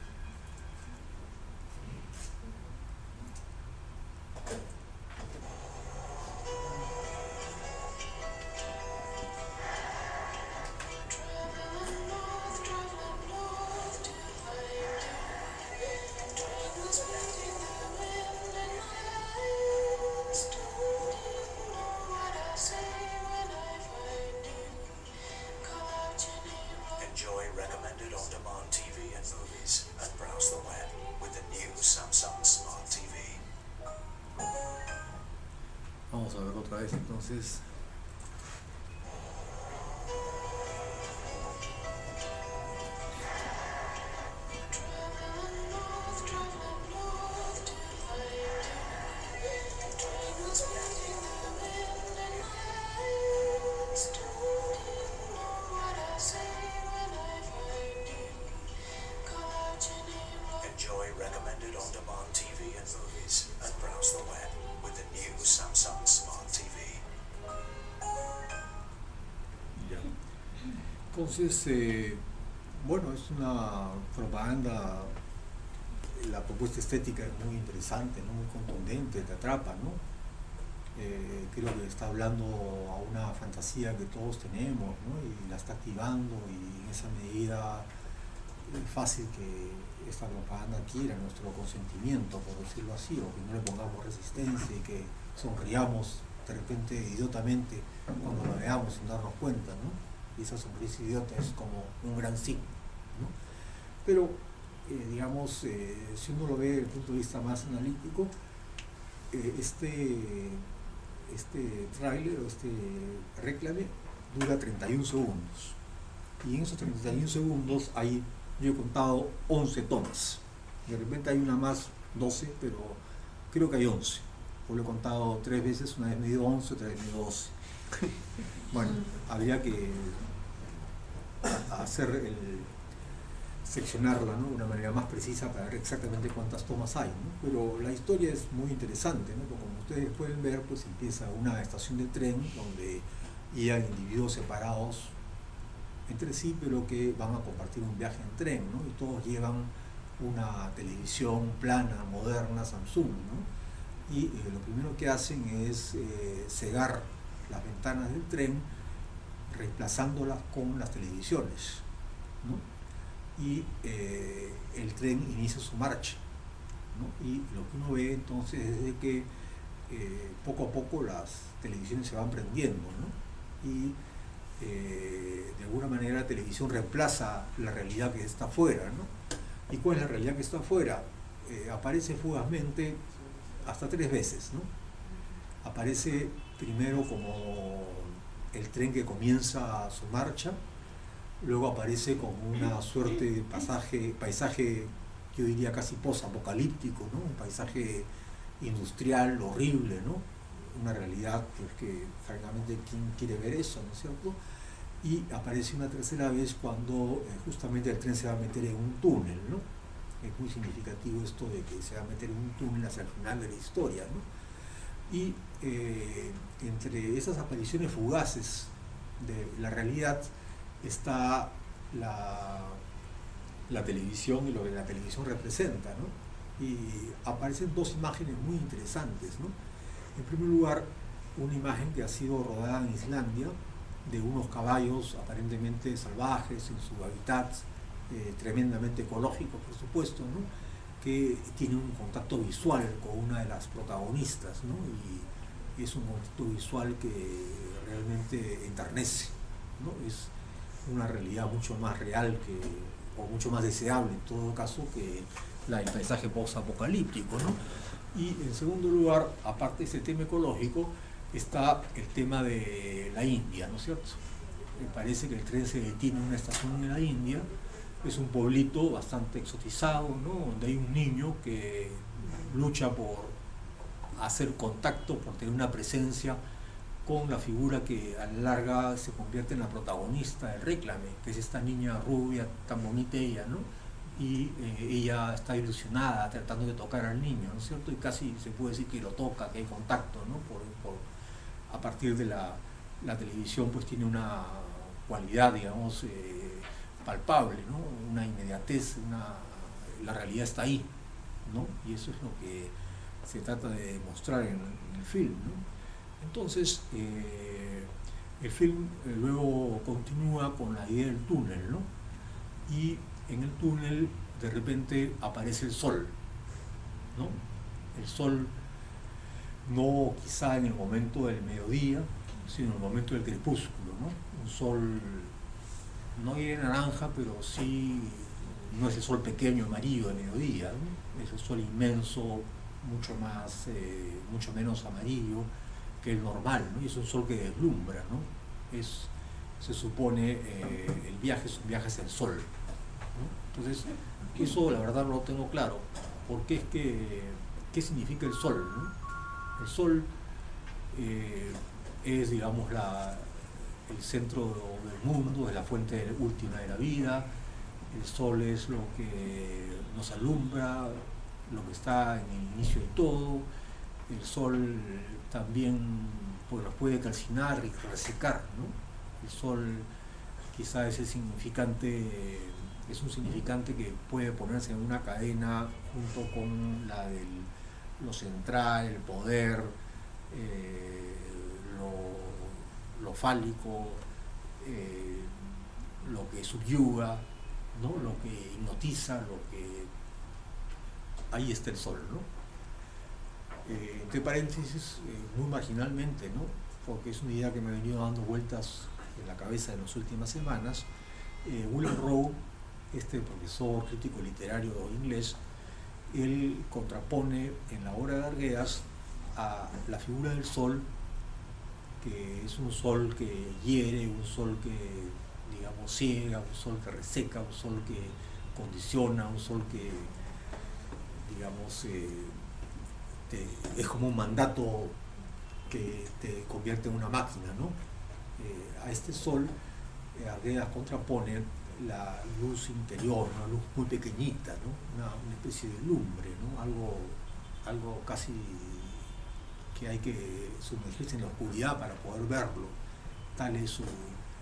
Enjoy recommended on-demand TV and movies and browse the web with the new Samsung Smart TV. Vamos a verlo otra vez entonces. Enjoy recommended on-demand TV and movies and browse the web with the new Samsung Smart TV. Ya. Entonces, bueno, es una propaganda, la propuesta estética es muy interesante, ¿no? Muy contundente, te atrapa, ¿no? Creo que está hablando a una fantasía que todos tenemos, ¿no? Y la está activando, y en esa medida es fácil que esta propaganda adquiera nuestro consentimiento, por decirlo así, o que no le pongamos resistencia y que sonriamos de repente idiotamente cuando la veamos sin darnos cuenta, ¿no? Y esa sonrisa idiota es como un gran signo, ¿no? Pero, digamos, si uno lo ve desde el punto de vista más analítico, este tráiler o este réclame dura 31 segundos. Y en esos 31 segundos yo he contado 11 tomas. De repente hay una más, 12, pero creo que hay 11. Yo lo he contado 3 veces, una vez me dio 11, otra vez me dio 12. Bueno, habría que seccionarla, ¿no? De una manera más precisa para ver exactamente cuántas tomas hay, ¿no? Pero la historia es muy interesante, ¿no? Porque como ustedes pueden ver, pues empieza una estación de tren donde hay individuos separados entre sí, pero que van a compartir un viaje en tren, ¿no? Y todos llevan una televisión plana, moderna, Samsung, ¿no? Y lo primero que hacen es cegar las ventanas del tren, reemplazándolas con las televisiones, ¿no? Y el tren inicia su marcha, ¿no? Y lo que uno ve entonces es de que poco a poco las televisiones se van prendiendo, ¿no? Y de alguna manera la televisión reemplaza la realidad que está afuera, ¿no? ¿Y cuál es la realidad que está afuera? Aparece fugazmente hasta 3 veces, ¿no? Aparece primero como el tren que comienza su marcha, luego aparece como una suerte de paisaje, yo diría casi post-apocalíptico, ¿no? Un paisaje industrial horrible, ¿no? Una realidad pues, que francamente quién quiere ver eso, ¿no es cierto? Y aparece una tercera vez cuando justamente el tren se va a meter en un túnel, ¿no? Es muy significativo esto de que se va a meter en un túnel hacia el final de la historia, ¿no? Y entre esas apariciones fugaces de la realidad está la televisión y lo que la televisión representa, ¿no? Y aparecen 2 imágenes muy interesantes, ¿no? En primer lugar, una imagen que ha sido rodada en Islandia de unos caballos aparentemente salvajes en su hábitat, tremendamente ecológico, por supuesto, ¿no? Que tiene un contacto visual con una de las protagonistas, ¿no? Y es un contacto visual que realmente enternece, ¿no? Es una realidad mucho más real o mucho más deseable en todo caso que el paisaje post-apocalíptico, ¿no? Y en segundo lugar, aparte de ese tema ecológico, está el tema de la India, ¿no es cierto? Me parece que el tren se detiene en una estación en la India, es un pueblito bastante exotizado, ¿no? Donde hay un niño que lucha por hacer contacto, por tener una presencia con la figura que a la larga se convierte en la protagonista del Réclame, que es esta niña rubia, tan bonita ella, ¿no? Y ella está ilusionada tratando de tocar al niño, ¿no es cierto? Y casi se puede decir que lo toca, que hay contacto, ¿no? A partir de la televisión pues tiene una cualidad, digamos, palpable, ¿no? Una inmediatez, la realidad está ahí, ¿no? Y eso es lo que se trata de demostrar en el film, ¿no? Entonces, el film luego continúa con la idea del túnel, ¿no? Y en el túnel de repente aparece el sol, ¿no? El sol no quizá en el momento del mediodía, sino en el momento del crepúsculo, ¿no? Un sol, no diré naranja, pero sí, no es el sol pequeño amarillo de mediodía, ¿no? Es el sol inmenso, mucho menos amarillo que el normal, ¿no? Y es un sol que deslumbra, ¿no? Se supone el viaje es un viaje hacia el sol, ¿no? Entonces, eso la verdad no lo tengo claro, porque ¿qué significa el sol, ¿no? El sol es, digamos, el centro del mundo, es la fuente última de la vida, el sol es lo que nos alumbra, lo que está en el inicio de todo, el sol también pues, nos puede calcinar y resecar, ¿no? El sol quizá es un significante que puede ponerse en una cadena junto con la de lo central, el poder, lo fálico, lo que subyuga, ¿no? Lo que hipnotiza, ahí está el sol, ¿no? Entre paréntesis, muy marginalmente, ¿no? Porque es una idea que me ha venido dando vueltas en la cabeza en las últimas semanas. William Rowe, este profesor crítico literario inglés, él contrapone en la obra de Arguedas a la figura del sol, que es un sol que hiere, un sol que, digamos, ciega, un sol que reseca, un sol que condiciona, un sol que, digamos, es como un mandato que te convierte en una máquina, ¿no? A este sol, Arguedas contrapone la luz interior, una luz muy pequeñita, ¿no? Una especie de lumbre, ¿no? Algo casi que hay que sumergirse en la oscuridad para poder verlo, tal es su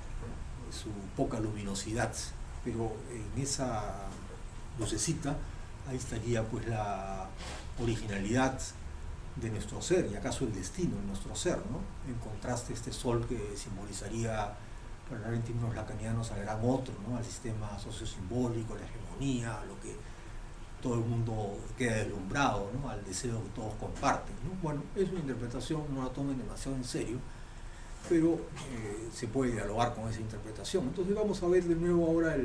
poca luminosidad, pero en esa lucecita ahí estaría pues la originalidad de nuestro ser, y acaso el destino de nuestro ser, ¿no? En contraste este sol que simbolizaría, para hablar en términos lacanianos, al gran otro, ¿no? Al sistema sociosimbólico, a la hegemonía, a lo que todo el mundo queda deslumbrado, ¿no? Al deseo que todos comparten, ¿no? Bueno, es una interpretación, no la tomen demasiado en serio, pero se puede dialogar con esa interpretación. Entonces vamos a ver de nuevo ahora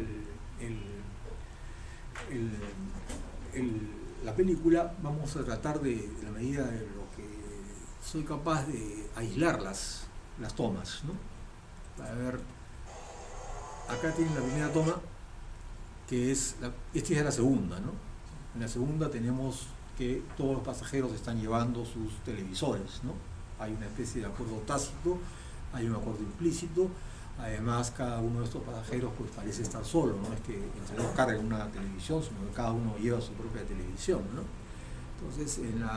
la película. Vamos a tratar de la medida de lo que soy capaz de aislar las tomas, ¿no? A ver, acá tienen la primera toma, que es, esta es la segunda, ¿no? En la segunda tenemos que todos los pasajeros están llevando sus televisores, ¿no? Hay una especie de acuerdo tácito, hay un acuerdo implícito. Además, cada uno de estos pasajeros pues parece estar solo, no es que entre dos carguen una televisión, sino que cada uno lleva su propia televisión, ¿no? Entonces,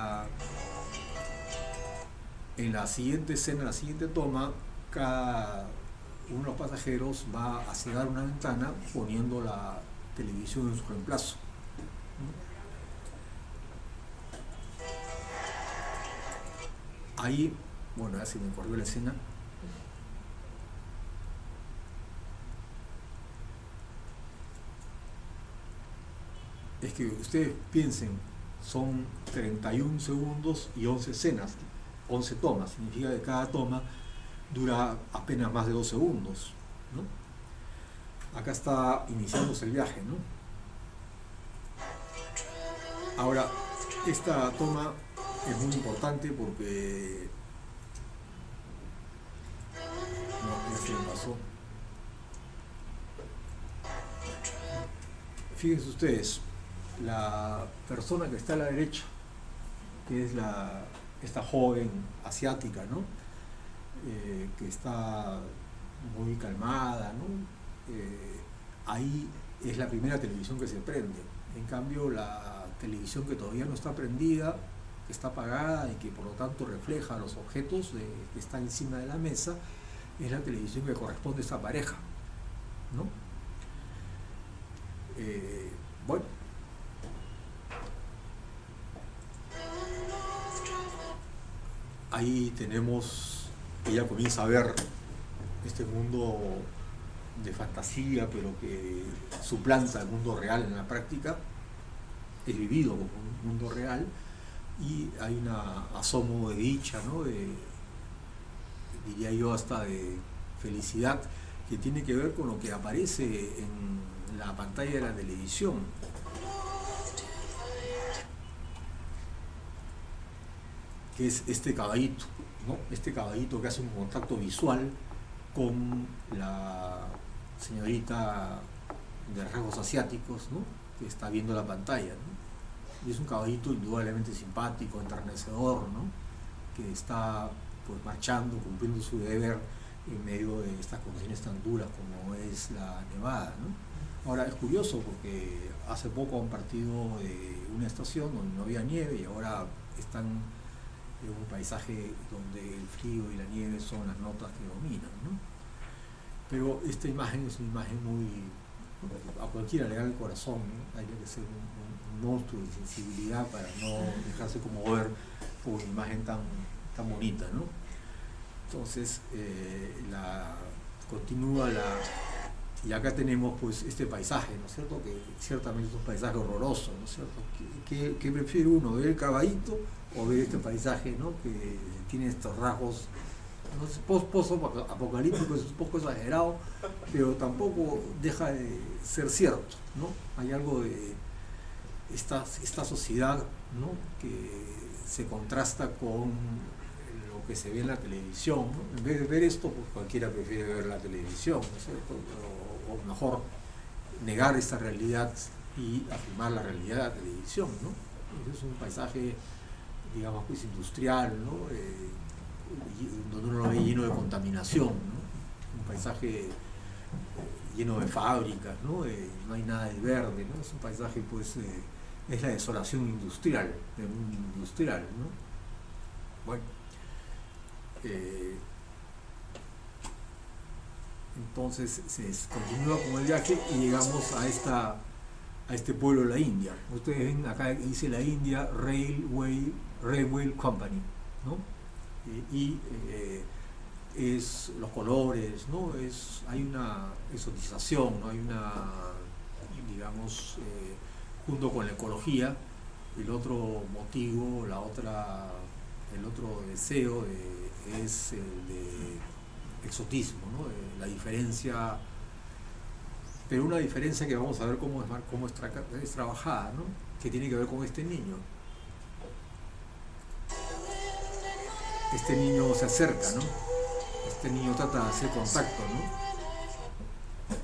en la siguiente escena, la siguiente toma, cada uno de los pasajeros va a cegar una ventana poniendo la televisión en su reemplazo, ¿no? Ahí, bueno, ya se me acordó la escena. Es que ustedes piensen, son 31 segundos y 11 escenas, 11 tomas, significa que cada toma dura apenas más de 2 segundos, ¿no? Acá está iniciándose el viaje, ¿no? Ahora, esta toma es muy importante porque... No, ya se me pasó. Fíjense ustedes, la persona que está a la derecha, que es esta joven asiática, ¿no? Que está muy calmada, ¿no? Ahí es la primera televisión que se prende. En cambio, la televisión que todavía no está prendida, que está apagada y que por lo tanto refleja los objetos que están encima de la mesa, es la televisión que corresponde a esta pareja, ¿no? Bueno, ahí tenemos, ella comienza a ver este mundo de fantasía, pero que suplanta el mundo real en la práctica, es vivido como un mundo real, y hay un asomo de dicha, ¿no? Diría yo hasta de felicidad, que tiene que ver con lo que aparece en la pantalla de la televisión. Que es este caballito, ¿no? Este caballito que hace un contacto visual con la señorita de rasgos asiáticos, ¿no? Que está viendo la pantalla, ¿no? Y es un caballito indudablemente simpático, enternecedor, ¿no? Que está pues marchando, cumpliendo su deber en medio de estas condiciones tan duras como es la nevada, ¿no? Ahora es curioso porque hace poco han partido de una estación donde no había nieve y ahora están en un paisaje donde el frío y la nieve son las notas que dominan, ¿no? Pero esta imagen es una imagen muy... a cualquiera le da el corazón, ¿no? Hay que ser un monstruo de sensibilidad para no dejarse conmover por una imagen tan bonita, ¿no? Entonces, continúa y acá tenemos pues este paisaje, ¿no es cierto? Que ciertamente es un paisaje horroroso, ¿no es cierto? ¿Qué prefiere uno, ver el caballito o ver este paisaje, ¿no? Que tiene estos rasgos, no sé, post-apocalíptico, es un poco exagerado, pero tampoco deja de ser cierto, ¿no? Hay algo de esta sociedad, ¿no? Que se contrasta con lo que se ve en la televisión, ¿no? En vez de ver esto, pues cualquiera prefiere ver la televisión, ¿no es cierto? O mejor, negar esta realidad y afirmar la realidad de la televisión, ¿no? Es un paisaje, digamos, pues industrial, ¿no? Donde uno lo ve lleno de contaminación, ¿no? Un paisaje lleno de fábricas, ¿no? No hay nada de verde, ¿no? Es un paisaje, pues, es la desolación industrial, del mundo industrial, ¿no? Bueno, entonces se continúa con el viaje y llegamos a a este pueblo de la India. Ustedes ven acá dice la India Railway Company, ¿no? Es los colores, ¿no? Hay una exotización, ¿no? Hay una, digamos, junto con la ecología, el otro motivo, el otro deseo es el de exotismo, ¿no? La diferencia, pero una diferencia que vamos a ver cómo es trabajada, ¿no? Que tiene que ver con este niño. Este niño se acerca, ¿no? Este niño trata de hacer contacto, ¿no?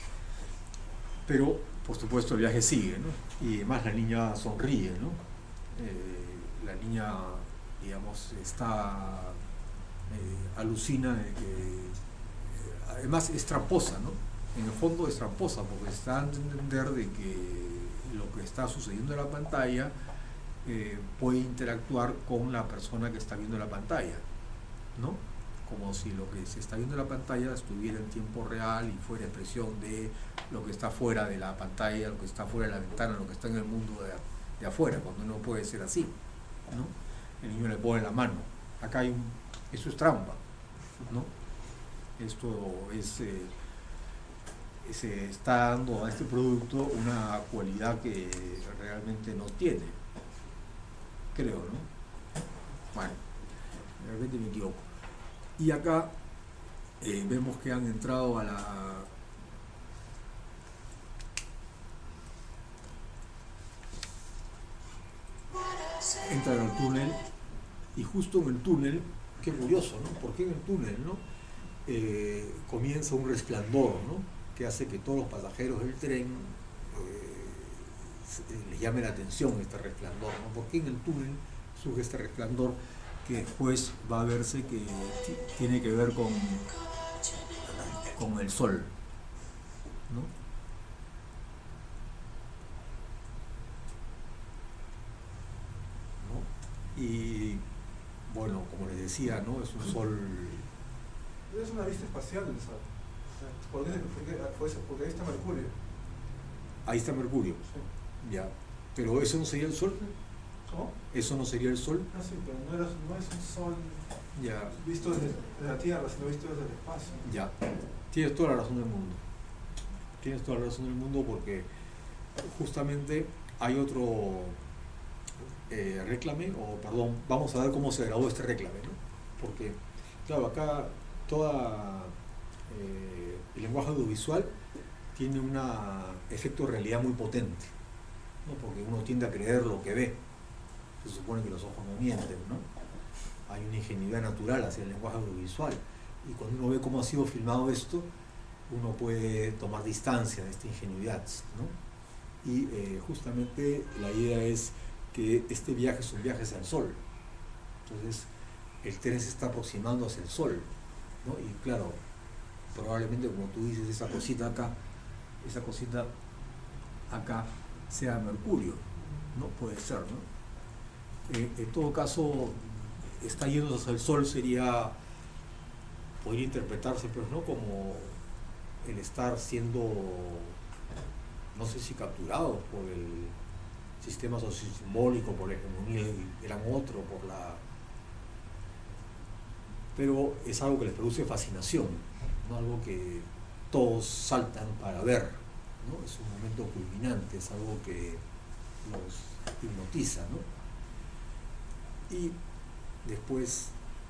Pero, por supuesto, el viaje sigue, ¿no? Y además la niña sonríe, ¿no? La niña, digamos, alucina de que, además es tramposa, ¿no? En el fondo es tramposa porque está dando a entender de que lo que está sucediendo en la pantalla puede interactuar con la persona que está viendo la pantalla, ¿no? Como si lo que se está viendo en la pantalla estuviera en tiempo real y fuera expresión de lo que está fuera de la pantalla, lo que está fuera de la ventana, lo que está en el mundo de afuera, cuando no puede ser así, ¿no? El niño le pone la mano. Acá eso es trampa, ¿no? Esto se está dando a este producto una cualidad que realmente no tiene, creo, ¿no? Bueno, de repente me equivoco. Y acá vemos que han entrado entran al túnel, y justo en el túnel, qué curioso, ¿no? ¿Por qué en el túnel, no? Comienza un resplandor, ¿no? Que hace que todos los pasajeros del tren les llame la atención este resplandor, ¿no? ¿Por qué en el túnel surge este resplandor que después va a verse que tiene que ver con el sol, ¿no? Y bueno, como les decía, ¿no? Es un sol. Es una vista espacial del Sol. Porque ahí está Mercurio. Ahí está Mercurio. Sí. Ya. Pero eso no sería el sol. ¿Cómo? Eso no sería el sol. Ah, sí, pero no es un sol Ya. visto desde la Tierra, sino visto desde el espacio. Ya. Tienes toda la razón del mundo. Tienes toda la razón del mundo porque justamente hay otro réclame, o perdón, vamos a ver cómo se grabó este réclame, ¿no? Porque, claro, acá el lenguaje audiovisual tiene un efecto de realidad muy potente, ¿no? Porque uno tiende a creer lo que ve. Se supone que los ojos no mienten, ¿no? Hay una ingenuidad natural hacia el lenguaje audiovisual, y cuando uno ve cómo ha sido filmado esto, uno puede tomar distancia de esta ingenuidad, ¿no? Y justamente la idea es que este viaje es un viaje hacia el sol. Entonces el tren se está aproximando hacia el sol, ¿no? Y claro, probablemente, como tú dices, esa cosita acá sea Mercurio, ¿no? Puede ser, ¿no? En todo caso, está yendo hacia el sol podría interpretarse, pero no como el estar siendo, no sé si capturado por el sistema sociosimbólico, por la hegemonía del gran otro, pero es algo que les produce fascinación, ¿no? Algo que todos saltan para ver, ¿no? Es un momento culminante, es algo que los hipnotiza, ¿no? Y después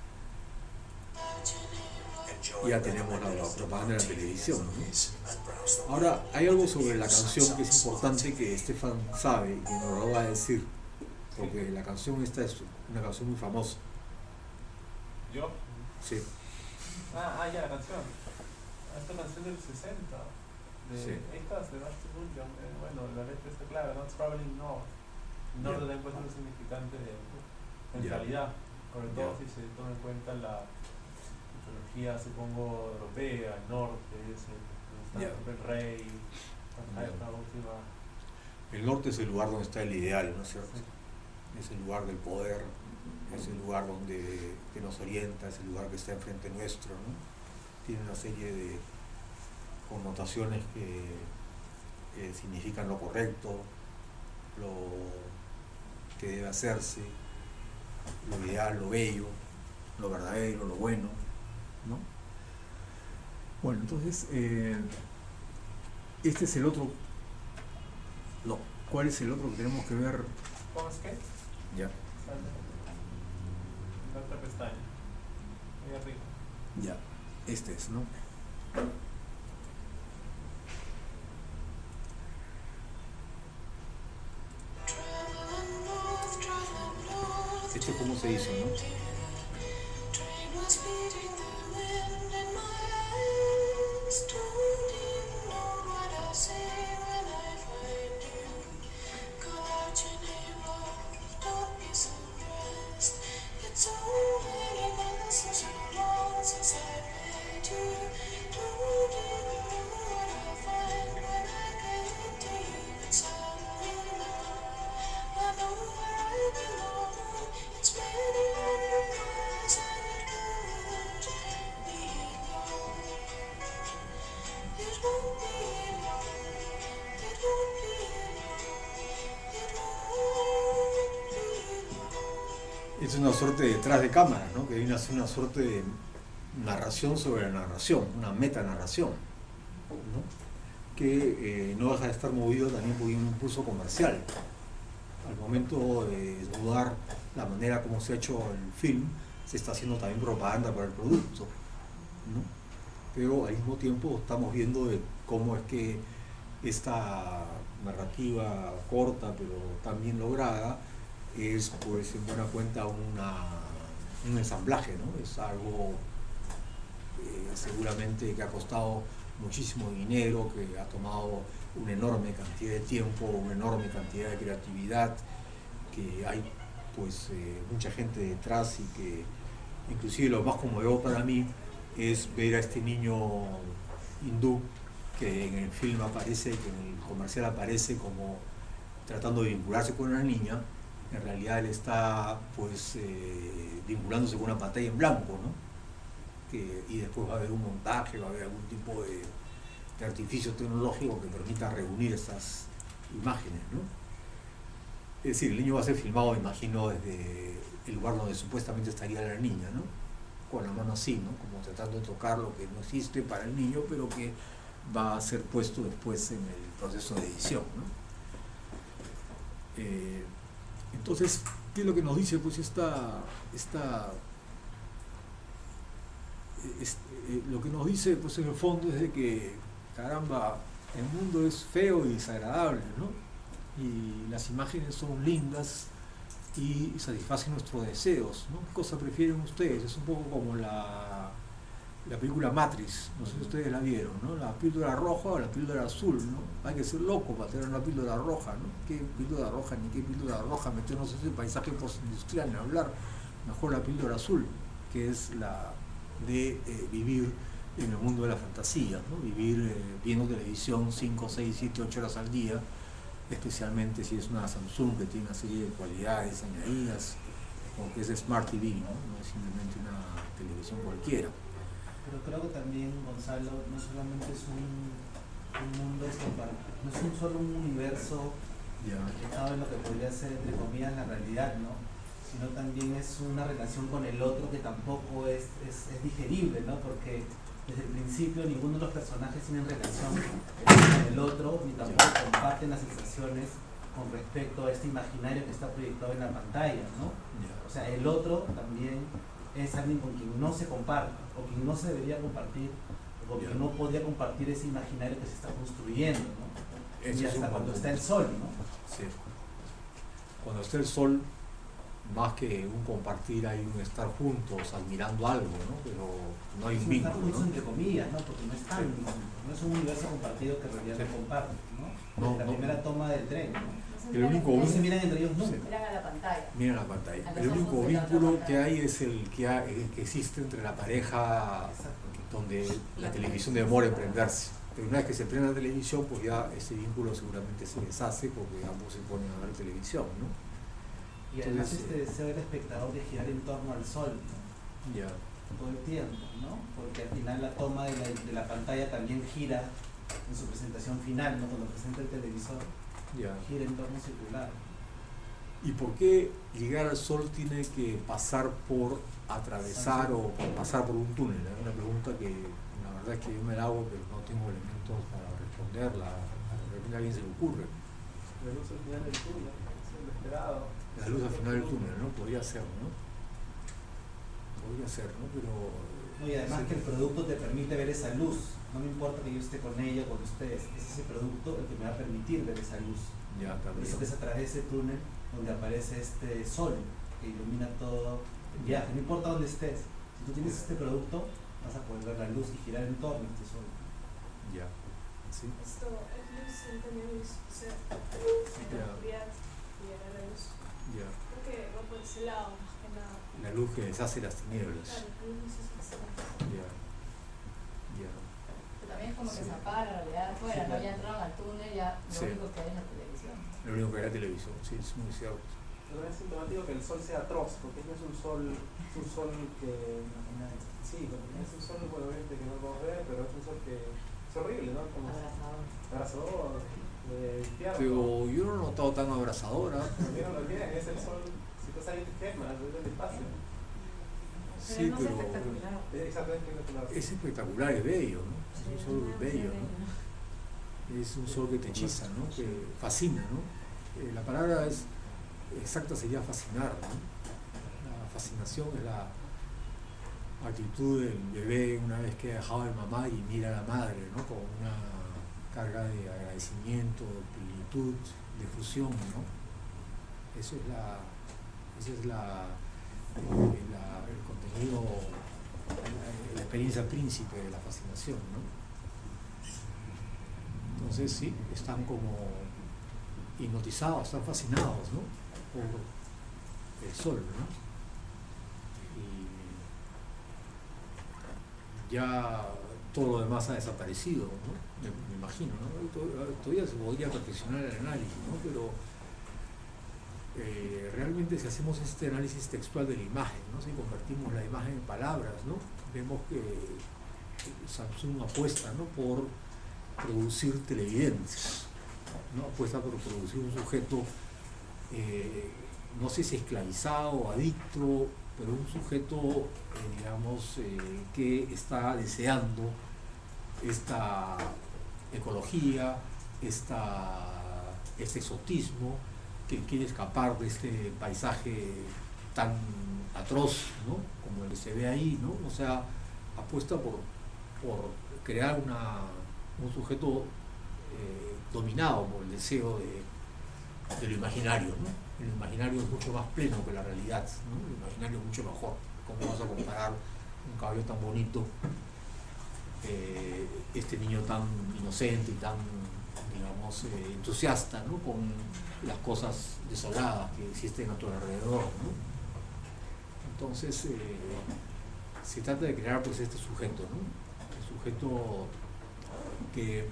ya tenemos la propaganda de la televisión, ¿no? Ahora, hay algo sobre la canción que es importante que Estefan sabe y que nos lo va a decir, porque la canción esta es una canción muy famosa. ¿Yo? Sí. Ya, la canción. Esta canción del 60. Sí. Estas de Rusty Bunyan. Bueno, la letra está clara, ¿no? Traveling North. Norte también puede ser un significante en realidad, sobre todo si se toma en cuenta la mitología, supongo, europea, el norte, el rey, esta última. El norte es el lugar donde está el ideal, ¿no es cierto? Sí. Es el lugar del poder, es el lugar que nos orienta, es el lugar que está enfrente nuestro, ¿no? Tiene una serie de connotaciones que significan lo correcto, lo que debe hacerse, lo ideal, lo bello, lo verdadero, lo bueno, ¿no? Bueno, entonces, este es el otro. No, ¿cuál es el otro que tenemos que ver? ¿Cómo es que? Ya, Sale. En otra pestaña. Ahí arriba. ya, este es, ¿no? Este, ¿cómo se hizo, no? Es una suerte de detrás de cámaras, ¿no? Que viene a ser una suerte de narración sobre la narración, una metanarración, ¿no? Que no deja de estar movido también por un impulso comercial. Al momento de dudar la manera como se ha hecho el film, se está haciendo también propaganda para el producto, ¿no? Pero al mismo tiempo estamos viendo de cómo es que esta narrativa corta pero tan bien lograda es, pues, en buena cuenta un ensamblaje, ¿no? Es algo seguramente que ha costado muchísimo dinero, que ha tomado una enorme cantidad de tiempo, una enorme cantidad de creatividad, que hay, pues, mucha gente detrás, y que inclusive lo más conmovedor para mí es ver a este niño hindú que en el film aparece, que en el comercial aparece como tratando de vincularse con una niña. En realidad él está, pues, vinculándose con una pantalla en blanco, ¿no? Y después va a haber un montaje, va a haber algún tipo de artificio tecnológico que permita reunir esas imágenes, ¿no? Es decir, el niño va a ser filmado, me imagino, desde el lugar donde supuestamente estaría la niña, ¿no? Con la mano así, ¿no? Como tratando de tocar lo que no existe para el niño, pero que va a ser puesto después en el proceso de edición, ¿no? Entonces, ¿qué es lo que nos dice, pues, lo que nos dice, pues, en el fondo es de que, caramba, el mundo es feo y desagradable, ¿no? Y las imágenes son lindas y satisfacen nuestros deseos, ¿no? ¿Qué cosa prefieren ustedes? Es un poco como la película Matrix, no sé si ustedes la vieron, ¿no? La píldora roja o la píldora azul, ¿no? Hay que ser loco para tener una píldora roja, ¿no? ¿Qué píldora roja ni qué píldora roja? Meternos en ese paisaje postindustrial, ni hablar. Mejor la píldora azul, que es la de vivir en el mundo de la fantasía, ¿no? Vivir viendo televisión 5, 6, 7, 8 horas al día, especialmente si es una Samsung que tiene una serie de cualidades añadidas, o que es Smart TV, ¿no? No es simplemente una televisión cualquiera. Pero creo que también, Gonzalo, no solamente es un mundo, no es un solo un universo reflejado en lo que podría ser, entre comillas, la realidad, ¿no? Sino también es una relación con el otro que tampoco es digerible, ¿no? Porque desde el principio ninguno de los personajes tienen relación con el otro, ni tampoco comparten las sensaciones con respecto a este imaginario que está proyectado en la pantalla, ¿no? O sea, el otro también es alguien con quien no se comparte, o quien no se debería compartir, o con quien no podría compartir ese imaginario que se está construyendo, ¿no? Y hasta cuando está el sol, ¿no? Sí. Cuando está el sol, más que un compartir, hay un estar juntos admirando algo, ¿no? Pero no hay un vínculo, estar juntos, ¿no? entre comillas, ¿no? Porque no es tan, no es un universo compartido que en realidad no comparte, ¿no? La primera toma del tren, ¿no? El único No se miran entre ellos nunca. Miran a la pantalla. Miren la pantalla. A los El único ojos de la otra vínculo pantalla. que hay es el que existe entre la pareja, donde la televisión demora en prenderse. Pero una vez que se prende la televisión, pues ya ese vínculo seguramente se deshace, porque ambos se ponen a ver televisión, ¿no? Y además Entonces, este deseo del espectador de girar en torno al sol, ¿no? Ya. Todo el tiempo, ¿no? Porque al final la toma de la pantalla también gira en su presentación final, ¿no? Cuando presenta el televisor, Ya. gira en torno circular. ¿Y por qué llegar al Sol tiene que pasar por atravesar o por pasar por un túnel? Es una pregunta que la verdad es que yo me la hago, pero no tengo elementos para responderla. De repente a alguien se le ocurre. La luz al final del túnel, es lo esperado. La luz al final del túnel, ¿no? Podría ser, ¿no? Podría ser, ¿no? Pero... No, y además que el producto te permite ver esa luz. No me importa que yo esté con ella o con ustedes, es ese producto el que me va a permitir ver esa luz. Ya, Por también. eso que es a través de ese túnel donde aparece este sol que ilumina todo el viaje. No importa dónde estés, si tú tienes este producto, vas a poder ver la luz y girar en torno a este sol. Ya. Sí. Esto es luz incontaminable, o sea, Ya. la oscuridad y la luz. Ya. Creo que va por ese lado, más que nada. La luz que deshace las tinieblas. Claro, la luz es bastante. Ya. Ya. Pero también es como que se apaga la realidad de afuera, Sí, ¿no? claro. Ya entraron al túnel, ya lo Sí. único que hay es la televisión. Lo único que era televisión, sí, es muy cierto. Pero es sintomático que el sol sea atroz, porque no es un sol que... Sí, es un sol, bueno, obviamente que no podemos ver, pero es un sol que es horrible, ¿no? Como Abrazador. abrazador, infierno. Pero yo no lo he notado tan abrazadora. También lo bien, es el sol, si estás ahí te quemas, es el espacio. Sí, no es pero espectacular. Exactamente, es espectacular, es bello, ¿no? Es un sol bello, ¿no? Es un sol que te hechiza, ¿no? Que fascina, ¿no? La palabra exacta sería fascinar, ¿no? La fascinación es la actitud del bebé una vez que ha dejado de mamá y mira a la madre, ¿no? Con una carga de agradecimiento, de plenitud, de fusión, ¿no? Esa es el contenido, la experiencia príncipe de la fascinación, ¿no? Entonces sí, están como hipnotizados, están fascinados, ¿no? Por el sol, ¿no? Y ya todo lo demás ha desaparecido, ¿no? Me imagino, ¿no? Todavía se podría perfeccionar el análisis, ¿no? Pero realmente si hacemos este análisis textual de la imagen, ¿no? Si convertimos la imagen en palabras, ¿no? Vemos que Samsung apuesta, ¿no? Por producir televidentes, ¿no? Apuesta por producir un sujeto, no sé si esclavizado o adicto, pero un sujeto, digamos, que está deseando esta ecología, este exotismo, que quiere escapar de este paisaje tan atroz, ¿no? Como el que se ve ahí, ¿no? O sea, apuesta por crear un sujeto dominado por el deseo de lo imaginario, ¿no? El imaginario es mucho más pleno que la realidad, ¿no? El imaginario es mucho mejor. ¿Cómo vas a comparar un caballo tan bonito, este niño tan inocente y tan, digamos, entusiasta, ¿no? Con las cosas desoladas que existen a tu alrededor, ¿no? Entonces, se trata de crear pues este sujeto, ¿no? El sujeto que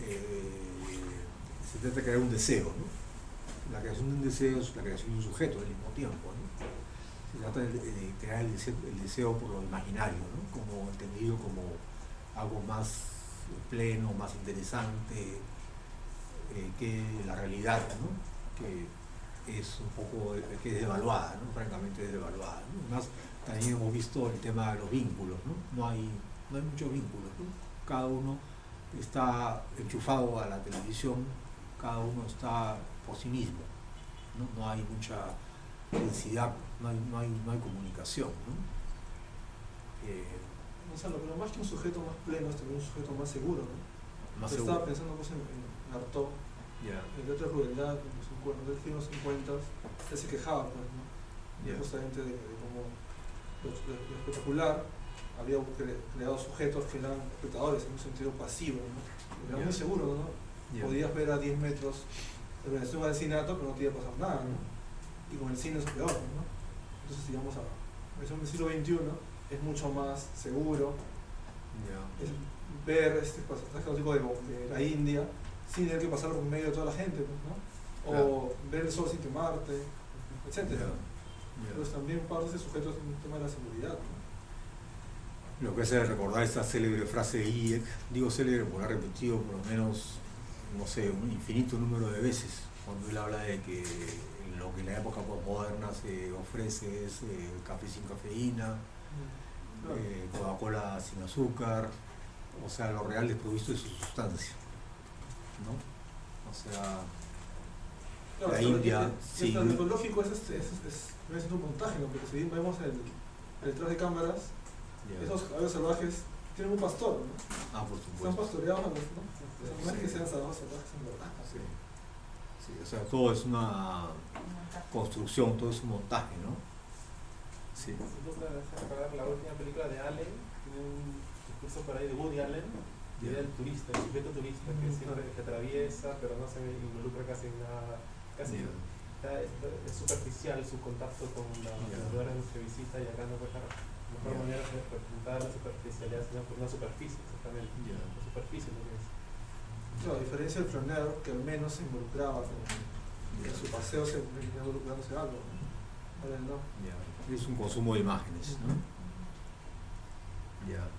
se trata de crear un deseo, ¿no? La creación de un deseo es la creación de un sujeto al mismo tiempo, ¿no? Se trata de crear el deseo por lo imaginario, ¿no? Como entendido como algo más pleno, más interesante que la realidad, ¿no? Que es un poco, que es devaluada, ¿no? Francamente es devaluada, ¿no? Además, también hemos visto el tema de los vínculos, ¿no? No hay muchos vínculos, ¿no? Cada uno está enchufado a la televisión, cada uno está por sí mismo, ¿no? No hay mucha densidad, no hay comunicación, ¿no? Gonzalo, pero más que un sujeto más pleno es también un sujeto más seguro, ¿no? Más Yo seguro. estaba pensando pues, en Artaud, Ya. en Letra de Crueldad, en los 50, él se quejaba, pues, ¿no? Ya. Justamente de cómo lo espectacular había creado sujetos que eran espectadores en un sentido pasivo, ¿no? Era Ya. muy seguro, ¿no? Ya. Podías ver a 10 metros de organización de asesinato, pero no te iba a pasar nada, ¿no? Y con el cine es peor, ¿no? Entonces, digamos, a versión del siglo XXI es mucho más seguro, Ya. es ver este pasaje de la India sin tener que pasar por medio de toda la gente, pues, ¿no? O Claro. ver el sol sin quemarte, etc. Ya. Entonces también parte de ese sujeto es un tema de la seguridad, ¿no? Lo que hace recordar esta célebre frase de Hayek, digo célebre porque ha repetido por lo menos, no sé, un infinito número de veces, cuando él habla de que lo que en la época postmoderna se ofrece es café sin cafeína, Coca-Cola sin azúcar, o sea, lo real desprovisto de su sustancia, ¿no? O sea, Claro, la pero India el farmacológico es un montaje, ¿no? Porque si vemos el detrás de cámaras, esos caballos salvajes tienen un pastor, ¿no? por Están supuesto. pastoreados, ¿no? O sea, no es que sean salvajes, en verdad. Sí. Sí, o sea, todo es una construcción, todo es un montaje, ¿no? Sí. Nunca me hace recordar la última película de Allen, tiene un discurso por ahí de Woody Allen, y era el turista, el sujeto turista, que siempre que atraviesa, pero no se involucra casi en nada, casi es superficial su contacto con los lugares en los que visita, y acá no puede estar. La mejor manera de representar la superficialidad, sino por una superficie, exactamente. La superficie es lo que es. Claro, a diferencia del flaneur, que al menos se involucraba en su paseo, se venía involucrándose algo, ¿no? Ahora no. Es un consumo de imágenes, ¿no? Ya.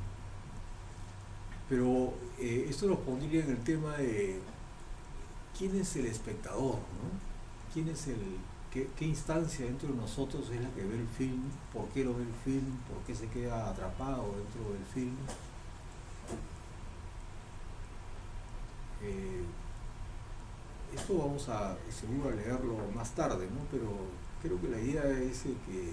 Pero esto nos pondría en el tema de quién es el espectador, ¿no? ¿Quién es qué instancia dentro de nosotros es la que ve el film? ¿Por qué lo ve el film? ¿Por qué se queda atrapado dentro del film? Esto vamos seguro a leerlo más tarde, ¿no? Pero creo que la idea es que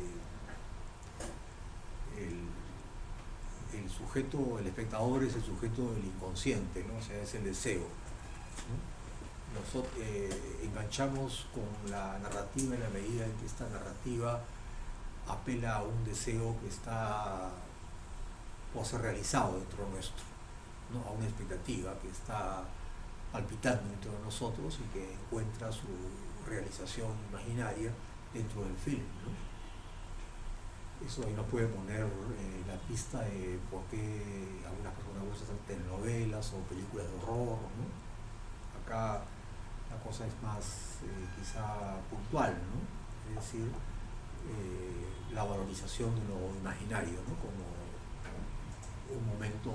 el sujeto, el espectador es el sujeto del inconsciente, ¿no? O sea, es el deseo, ¿no? Nosotros enganchamos con la narrativa en la medida en que esta narrativa apela a un deseo que está por ser realizado dentro nuestro, ¿no? A una expectativa que está palpitando dentro de nosotros y que encuentra su realización imaginaria dentro del film, ¿no? Eso ahí nos puede poner la pista de por qué algunas personas usan telenovelas o películas de horror, ¿no? Acá la cosa es más quizá puntual, ¿no? Es decir, la valorización de lo imaginario, ¿no? Como un momento,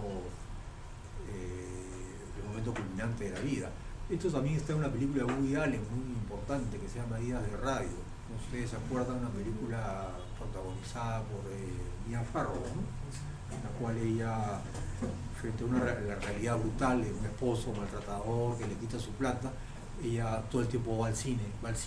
el momento culminante de la vida. Esto también está en una película de Woody Allen muy importante que se llama Días de Radio. ¿No? Ustedes se acuerdan, una película protagonizada por Mia Farrow, ¿no? En la cual ella, frente a la realidad brutal de un esposo maltratador que le quita su plata, ella todo el tiempo va al cine,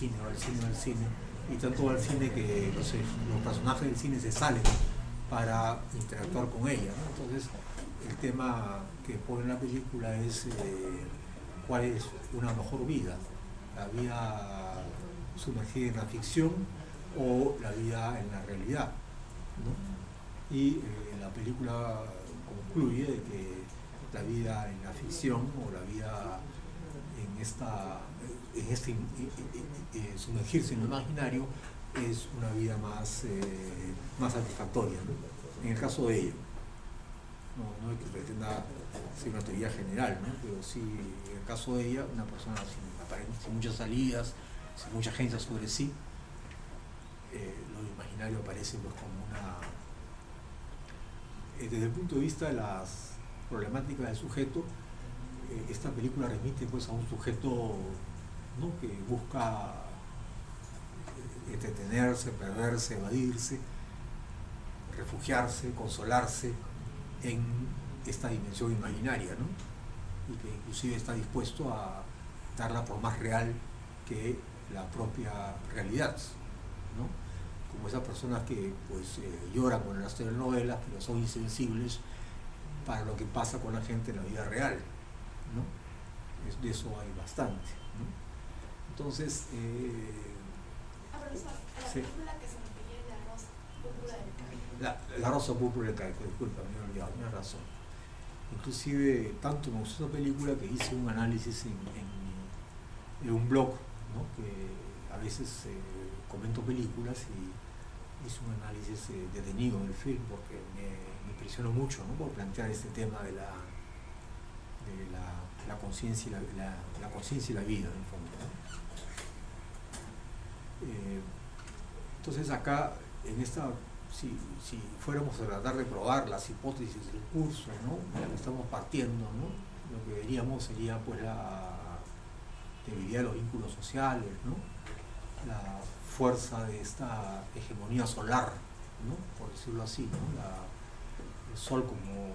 y tanto va al cine que los personajes del cine se salen para interactuar con ella, ¿no? Entonces el tema que pone en la película es cuál es una mejor vida, la vida sumergida en la ficción o la vida en la realidad, ¿no? Y la película concluye de que la vida en la ficción o la vida en sumergirse en lo imaginario es una vida más satisfactoria, ¿no? En el caso de ella, no es que pretenda ser una teoría general, ¿no? Pero sí, en el caso de ella, una persona sin muchas salidas, sin mucha agencia sobre sí, lo imaginario aparece pues como una... desde el punto de vista de las problemáticas del sujeto, esta película remite pues a un sujeto, ¿no? Que busca entretenerse, perderse, evadirse, refugiarse, consolarse en esta dimensión imaginaria, ¿no? Y que inclusive está dispuesto a darla por más real que la propia realidad, ¿no? Como esas personas que pues lloran con las telenovelas, pero son insensibles para lo que pasa con la gente en la vida real, ¿no? De eso hay bastante, ¿no? Entonces, profesor, la sí. película que se refería es La Rosa Púrpura del Caicó. La Rosa Púrpura del Caicó, disculpa, me he olvidado, tienes razón. Inclusive, tanto me gustó esa película que hice un análisis en un blog, ¿no? Que a veces comento películas y hice un análisis detenido del film porque me impresionó mucho, ¿no? Por plantear este tema de la conciencia y la conciencia y la vida, en el fondo, ¿no? Entonces acá, en esta si fuéramos a tratar de probar las hipótesis del curso, ¿no? Ya que estamos partiendo, ¿no? Lo que veríamos sería pues la debilidad de los vínculos sociales, ¿no? La fuerza de esta hegemonía solar, ¿no? Por decirlo así, ¿no? El sol como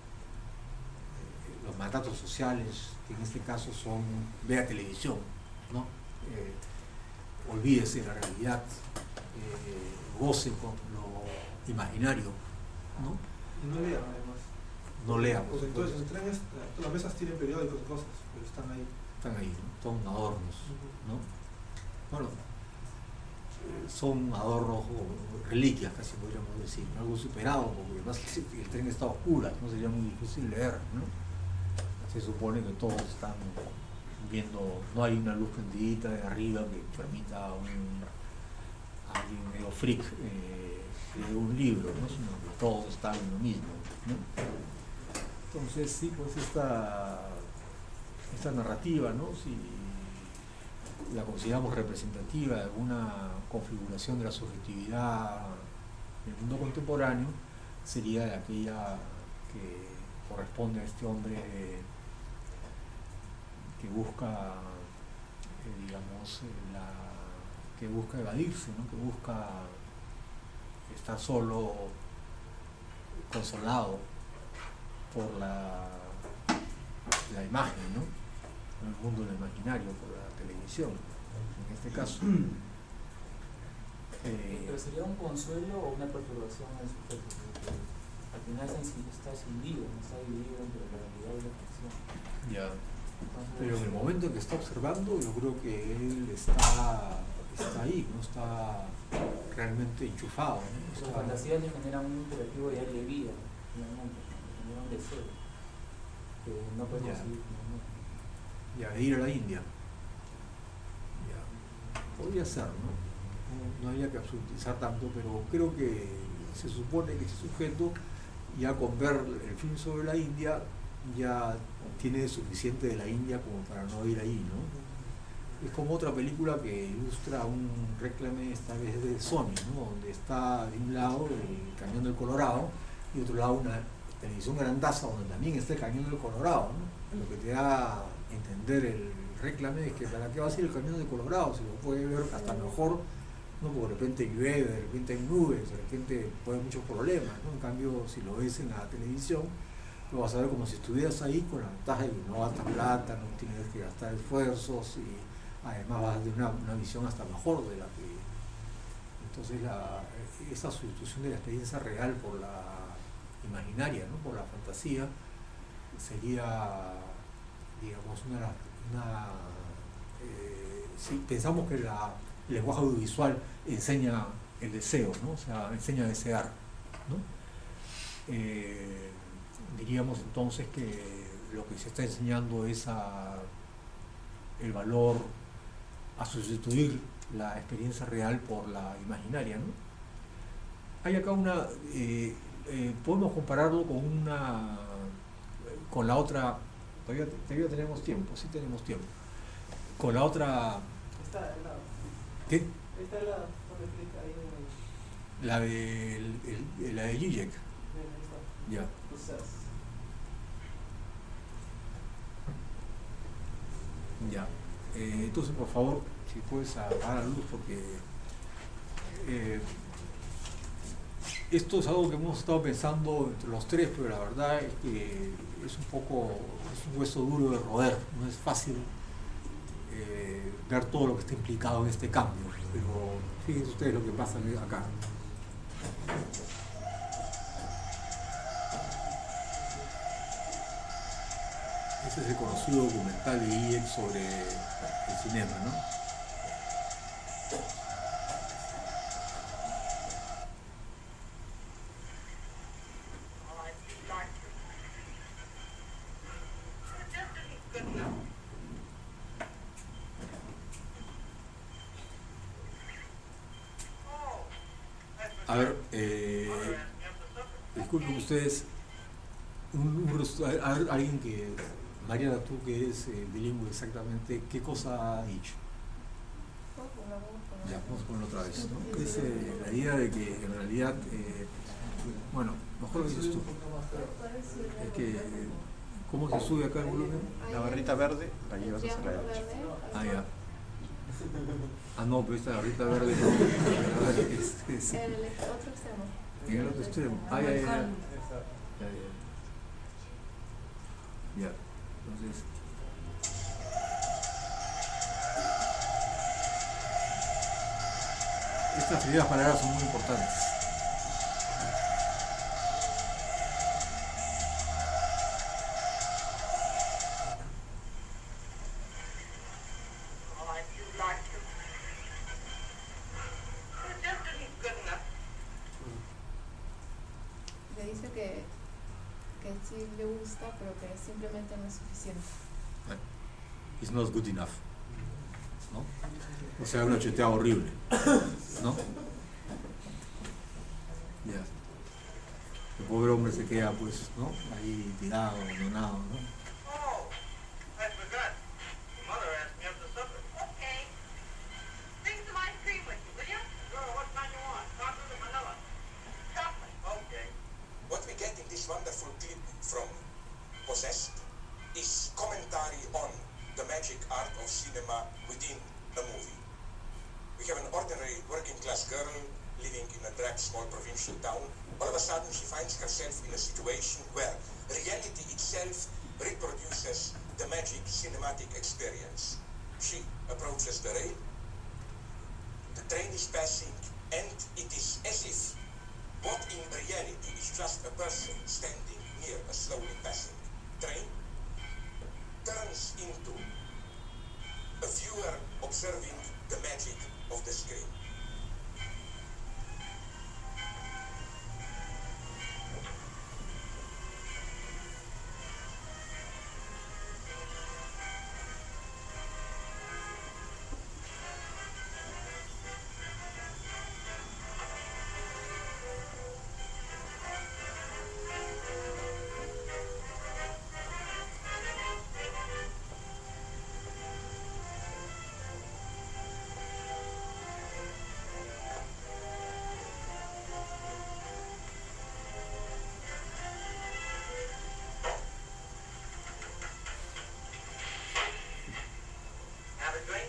los mandatos sociales, que en este caso son vea televisión, ¿no? Olvídese de la realidad, goce con lo imaginario, ¿no? Y no lean además. No lean. Pues entonces los trenes, las mesas tienen periódicos y cosas, pero están ahí. Están ahí, ¿no? Son adornos, ¿no? Bueno, son adornos o reliquias, casi podríamos decir, ¿no? Algo superado, porque además el tren está a oscuras, no sería muy difícil leer, ¿no? Se supone que todos están viendo, no hay una luz prendidita de arriba que permita a alguien medio freak leer un libro, ¿no? Sino que todos están en lo mismo, ¿no? Entonces sí, pues esta narrativa, ¿no? Si la consideramos representativa de alguna configuración de la subjetividad en el mundo contemporáneo, sería de aquella que corresponde a este hombre que busca, digamos, que busca evadirse, ¿no? Que busca estar solo, consolado por la imagen, ¿no? En el mundo del imaginario, por la televisión, en este caso. Pero sería un consuelo o una perturbación al sujeto, porque al final está escindido, no está dividido entre la realidad y la ficción. Ya. Entonces, Pero en el momento en que está observando, yo creo que él está ahí, no está realmente enchufado, ¿no? las fantasías le generan un imperativo de darle vida, finalmente, le generan un deseo que no puede conseguir finalmente. Ya, de ir a la India. Ya. Podría ser, ¿no? No había que absolutizar tanto, pero creo que se supone que este sujeto, ya con ver el film sobre la India, ya tiene suficiente de la India como para no ir ahí, ¿no? Es como otra película que ilustra un réclame esta vez de Sony, ¿no? Donde está de un lado el cañón del Colorado y de otro lado una televisión grandaza donde también está el cañón del Colorado, ¿no? Lo que te da a entender el réclame es que para qué va a ser el cañón del Colorado, si lo puede ver hasta mejor, ¿no? Porque de repente llueve, de repente hay nubes, de repente puede haber muchos problemas, ¿no? En cambio, si lo ves en la televisión, lo vas a ver como si estuvieras ahí, con la ventaja de que no gastas plata, no tienes que gastar esfuerzos y además vas a tener una visión hasta mejor de la que... Entonces esa sustitución de la experiencia real por la imaginaria, ¿no? Por la fantasía, sería, digamos, si pensamos que el lenguaje audiovisual enseña el deseo, ¿no? O sea, enseña a desear, ¿no? Diríamos entonces que lo que se está enseñando es el valor a sustituir la experiencia real por la imaginaria, ¿no? Hay acá podemos compararlo con la otra, todavía tenemos tiempo, sí tenemos tiempo, con la otra... Está al lado. ¿Qué? Está al lado, donde clica ahí La de Zizek. Ya. Ya. Entonces, por favor, si puedes apagar la luz, porque esto es algo que hemos estado pensando entre los tres, pero la verdad es que es un hueso duro de roer, no es fácil ver todo lo que está implicado en este cambio, pero fíjense ustedes lo que pasa acá. Ese es el conocido documental de Zizek sobre el cinema, ¿no? A ver, disculpen ustedes, alguien que, Mariana, tú que eres bilingüe exactamente, ¿qué cosa ha dicho? Ojo. Ya, vamos a ponerlo otra vez, ¿no? Es la idea de que en realidad, bueno, mejor lo dices tú. Es que, ¿cómo se sube acá el volumen? La barrita verde la llevas hacia la derecha. Ah, ya. Ah, no, pero esta barrita verde no. Es En el otro extremo. en el otro extremo. Ah, ya, ya, ya. Exacto. Ya, ya. Ya, entonces. Estas primeras palabras son muy importantes. Le dice que sí le gusta, pero que simplemente no es suficiente. It's not good enough. ¿No? O sea, una chuteada horrible. ¿No? Ya. El pobre hombre se queda, pues, ¿no? Ahí tirado, abandonado, ¿no? Oh, I forgot. Mother asked me up to supper. Okay. Bring some ice cream with you, will you? Sure, what kind you want? Chocolate or vanilla? Chocolate. Okay. What we get in this wonderful clip from Possessed is commentary on the magic art of cinema within a movie. We have an ordinary working class girl living in a drab small provincial town. All of a sudden she finds herself in a situation where reality itself reproduces the magic cinematic experience. She approaches the rail, the train is passing, and it is as if what in reality is just a person standing near a slowly passing train turns into a viewer observing the magic of the screen. Have a drink?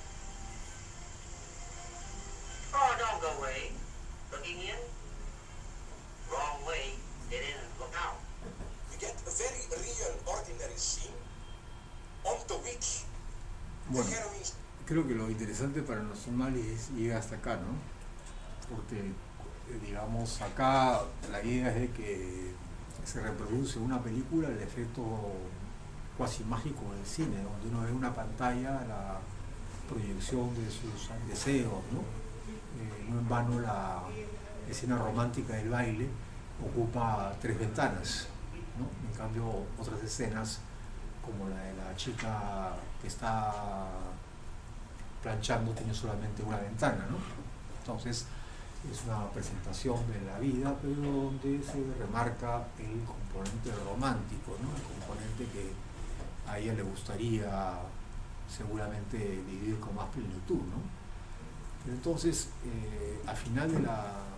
Oh, don't go away. Looking in? Wrong way. Get in and look out. We get a very real ordinary scene onto which the Bueno, heroines creo que lo interesante para nuestro análisis llega hasta acá, ¿no? Porque, digamos, acá la idea es de que se reproduce una película, el efecto cuasi mágico del cine, donde uno ve una pantalla, la proyección de sus deseos, ¿no? No en vano la escena romántica del baile ocupa 3 ventanas, ¿no? En cambio, otras escenas, como la de la chica que está planchando, tiene solamente una ventana, ¿no? Entonces, es una presentación de la vida, pero donde se remarca el componente romántico, ¿no? El componente que a ella le gustaría seguramente vivir con más plenitud, ¿no? Pero entonces, al final de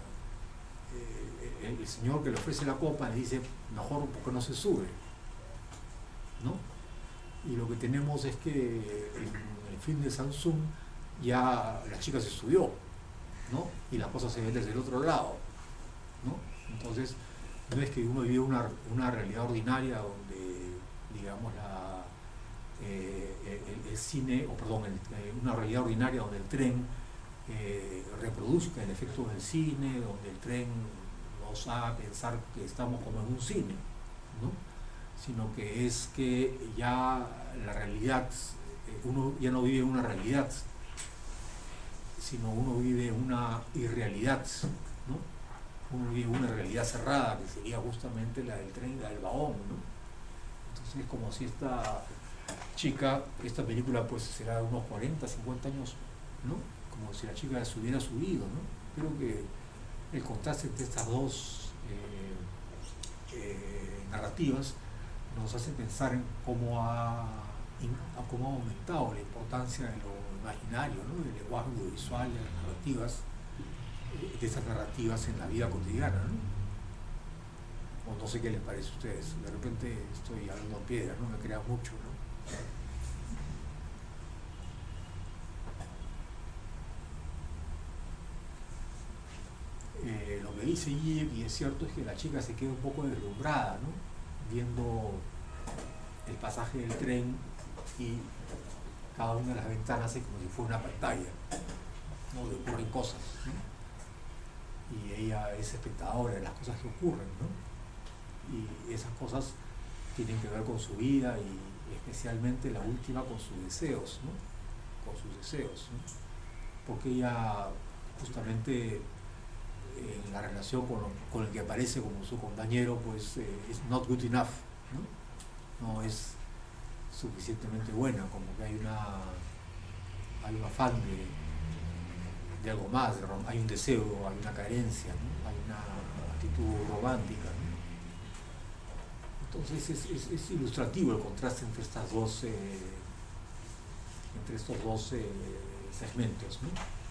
el señor que le ofrece la copa le dice, mejor porque no se sube, ¿no? Y lo que tenemos es que en el film de Samsung ya la chica se subió, ¿no? Y la cosa se ve desde el otro lado, ¿no? Entonces, no es que uno vive una realidad ordinaria donde, digamos, el cine, o perdón, una realidad ordinaria donde el tren reproduzca el efecto del cine, donde el tren nos haga pensar que estamos como en un cine, ¿no? Sino que es que ya la realidad, uno ya no vive una realidad, sino uno vive una irrealidad, ¿no? Uno vive una realidad cerrada, que sería justamente la del tren, la del vagón, ¿no? Entonces es como si esta chica, esta película pues será de unos 40, 50 años, ¿no? Como si la chica se hubiera subido, ¿no? Creo que el contraste entre estas dos narrativas nos hace pensar en cómo ha aumentado la importancia de lo imaginario, ¿no? Del lenguaje audiovisual, de las narrativas, de estas narrativas en la vida cotidiana, ¿no? O no sé qué les parece a ustedes, de repente estoy hablando a piedra, no me crea mucho, ¿no? Lo que dice Zizek, y es cierto, es que la chica se queda un poco deslumbrada, ¿no? Viendo el pasaje del tren y cada una de las ventanas es como si fuera una pantalla, ¿no? Le ocurren cosas, ¿no? Y ella es espectadora de las cosas que ocurren, ¿no? Y esas cosas tienen que ver con su vida y especialmente la última con sus deseos, ¿no? Con sus deseos, ¿no? Porque ella justamente en la relación con el que aparece como su compañero, pues es not good enough, ¿no? No es suficientemente buena, como que hay un afán de algo más, hay un deseo, hay una carencia, ¿no? Hay una actitud romántica, ¿no? Entonces es ilustrativo el contraste entre estos dos segmentos, ¿no?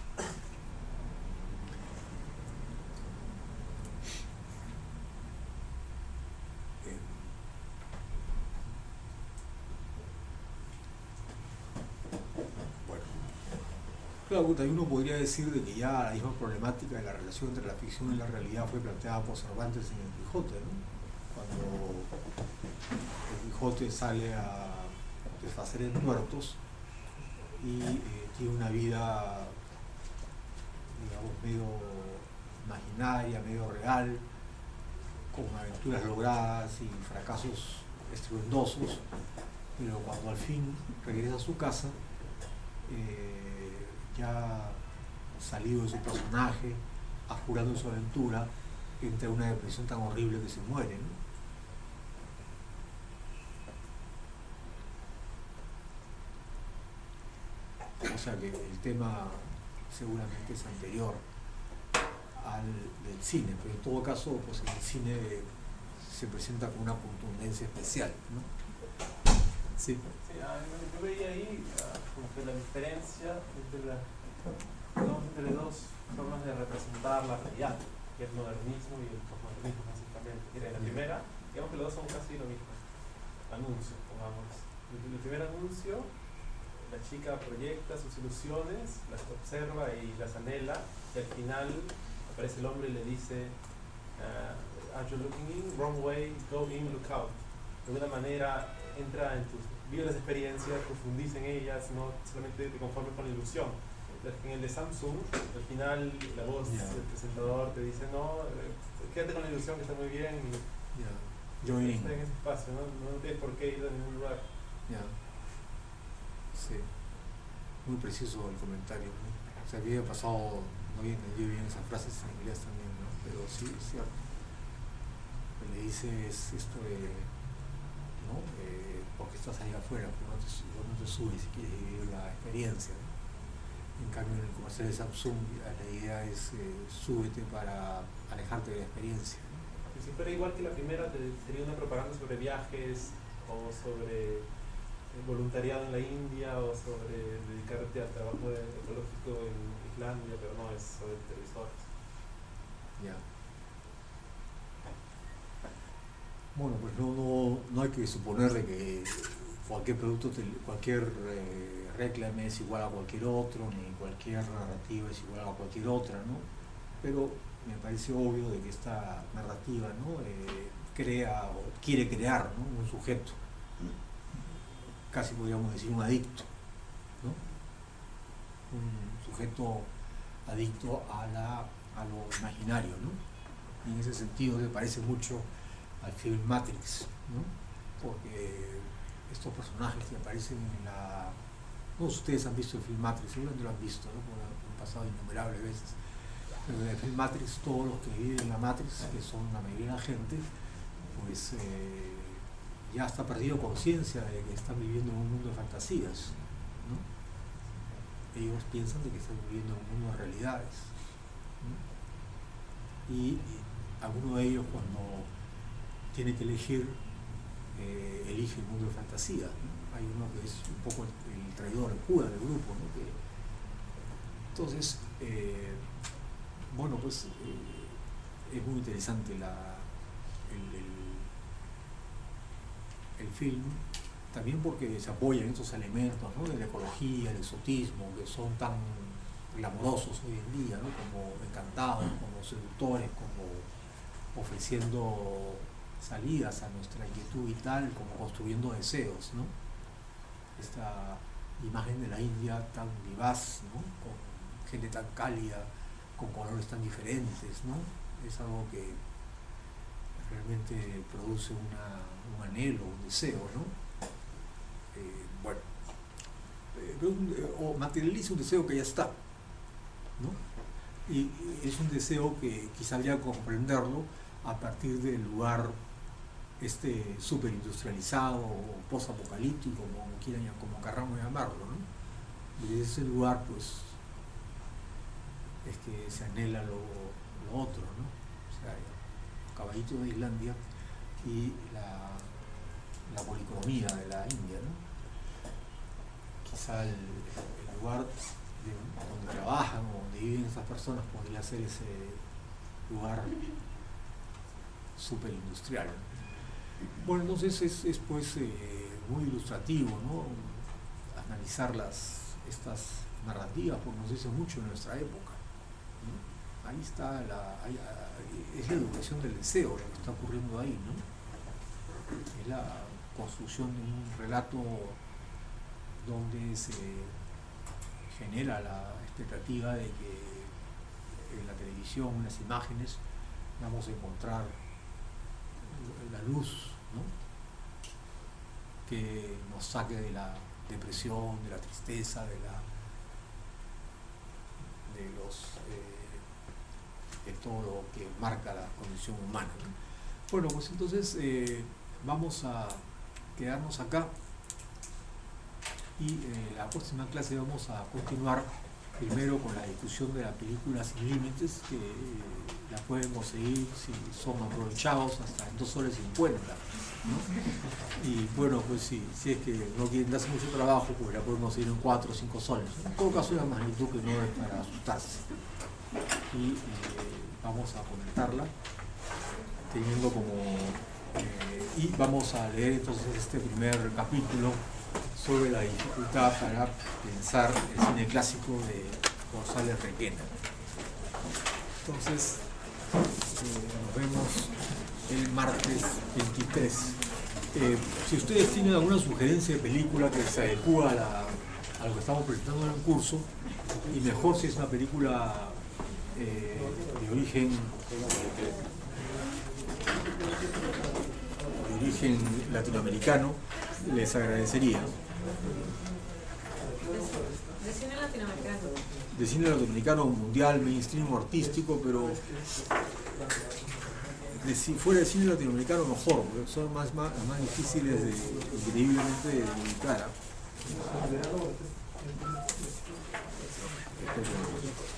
Claro, también uno podría decir de que ya la misma problemática de la relación entre la ficción y la realidad fue planteada por Cervantes en el Quijote, ¿no? Cuando el Quijote sale a desfacer en muertos y tiene una vida, digamos, medio imaginaria, medio real, con aventuras logradas y fracasos estruendosos, pero cuando al fin regresa a su casa, ya salido de su personaje, apurando su aventura, entra en una depresión tan horrible que se muere, ¿no? O sea que el tema seguramente es anterior al del cine, pero en todo caso, pues en el cine se presenta con una contundencia especial, ¿no? Sí. Sí, yo veía ahí como que la diferencia entre dos formas de representar la realidad, que es el modernismo y el posmodernismo, básicamente. Mira, en la primera, digamos que los dos son casi lo mismo. Anuncio, pongamos. En el primer anuncio, la chica proyecta sus ilusiones, las observa y las anhela, y al final aparece el hombre y le dice are you looking in? Wrong way, go in, look out. De alguna manera entra en tus, vive las experiencias, profundís en ellas, no solamente te conformes con la ilusión. En el de Samsung, al final la voz del presentador te dice no, quédate con la ilusión que está muy bien y está en ese espacio, no tienes por qué ir a ningún lugar. Sí, muy preciso el comentario, ¿no? O sea, había pasado, no había entendido bien esas frases en inglés también, ¿no? Pero sí, es cierto. Lo que le dice es esto de, ¿no? Porque estás ahí afuera, no te subes si quieres vivir la experiencia, ¿no? En cambio, en el comercial de Samsung la idea es súbete para alejarte de la experiencia, ¿no? Si fuera igual que la primera, sería una propaganda sobre viajes o sobre voluntariado en la India o sobre dedicarte al trabajo ecológico en Islandia, pero no es sobre televisores. Ya. Bueno, pues no hay que suponer de que cualquier producto, cualquier réclame es igual a cualquier otro, ni cualquier narrativa es igual a cualquier otra, ¿no? Pero me parece obvio de que esta narrativa, ¿no? Crea o quiere crear, ¿no? Un sujeto, casi podríamos decir un adicto, ¿no? Un sujeto adicto a lo imaginario, ¿no? Y en ese sentido se parece mucho al film Matrix, ¿no? Porque estos personajes que aparecen en la... Todos ustedes han visto el film Matrix, seguramente lo han visto, ¿no? Porque han pasado innumerables veces. Pero en el film Matrix, todos los que viven en la Matrix, que son la mayoría de la gente, pues ya está perdido conciencia de que están viviendo en un mundo de fantasías, ¿no? Ellos piensan de que están viviendo en un mundo de realidades, ¿no? Y alguno de ellos, cuando tiene que elegir elige el mundo de fantasía, ¿no? Hay uno que es un poco el traidor, el Judas del grupo, ¿no? Entonces, bueno, pues es muy interesante el film, también porque se apoya en estos elementos, ¿no? De la ecología, el exotismo, que son tan glamorosos hoy en día, ¿no? Como encantados, como seductores, como ofreciendo salidas a nuestra inquietud vital, como construyendo deseos, ¿no? Esta imagen de la India tan vivaz, ¿no? Con gente tan cálida, con colores tan diferentes, ¿no? Es algo que realmente produce un anhelo, un deseo, ¿no? O materializa un deseo que ya está, ¿no? Y es un deseo que quizá habría que comprenderlo a partir del lugar superindustrializado o posapocalíptico, como querramos llamarlo, ¿no? Y ese lugar, pues, es que se anhela lo otro, ¿no? O sea, el caballito de Islandia y la policromía de la India, ¿no? Quizá el lugar donde trabajan o donde viven esas personas podría ser ese lugar superindustrial. Bueno, entonces es pues muy ilustrativo, ¿no? Analizar estas narrativas, porque nos dice mucho en nuestra época, ¿no? Ahí está es la educación del deseo lo que está ocurriendo ahí, ¿no? Es la construcción de un relato donde se genera la expectativa de que en la televisión, en las imágenes, vamos a encontrar la luz, ¿no? Que nos saque de la depresión, de la tristeza, de todo lo que marca la condición humana, ¿no? Bueno, pues entonces vamos a quedarnos acá y la próxima clase vamos a continuar primero con la discusión de la película Sin Límites, que la pueden conseguir si son aprovechados hasta en 2 soles 50, ¿no? Y bueno, pues si es que no quieren darse mucho trabajo, pues la pueden conseguir en 4 o 5 soles. En todo caso, una magnitud que no es para asustarse. Y vamos a comentarla teniendo como y vamos a leer entonces este primer capítulo sobre la dificultad para pensar el cine clásico de González Requena. Entonces nos vemos el martes 23. Si ustedes tienen alguna sugerencia de película que se adecúa a lo que estamos presentando en el curso, y mejor si es una película de origen latinoamericano, les agradecería. De cine latinoamericano. De cine latinoamericano, mundial, mainstream o artístico, pero si fuera de cine latinoamericano mejor, porque son más difíciles increíblemente de ubicar.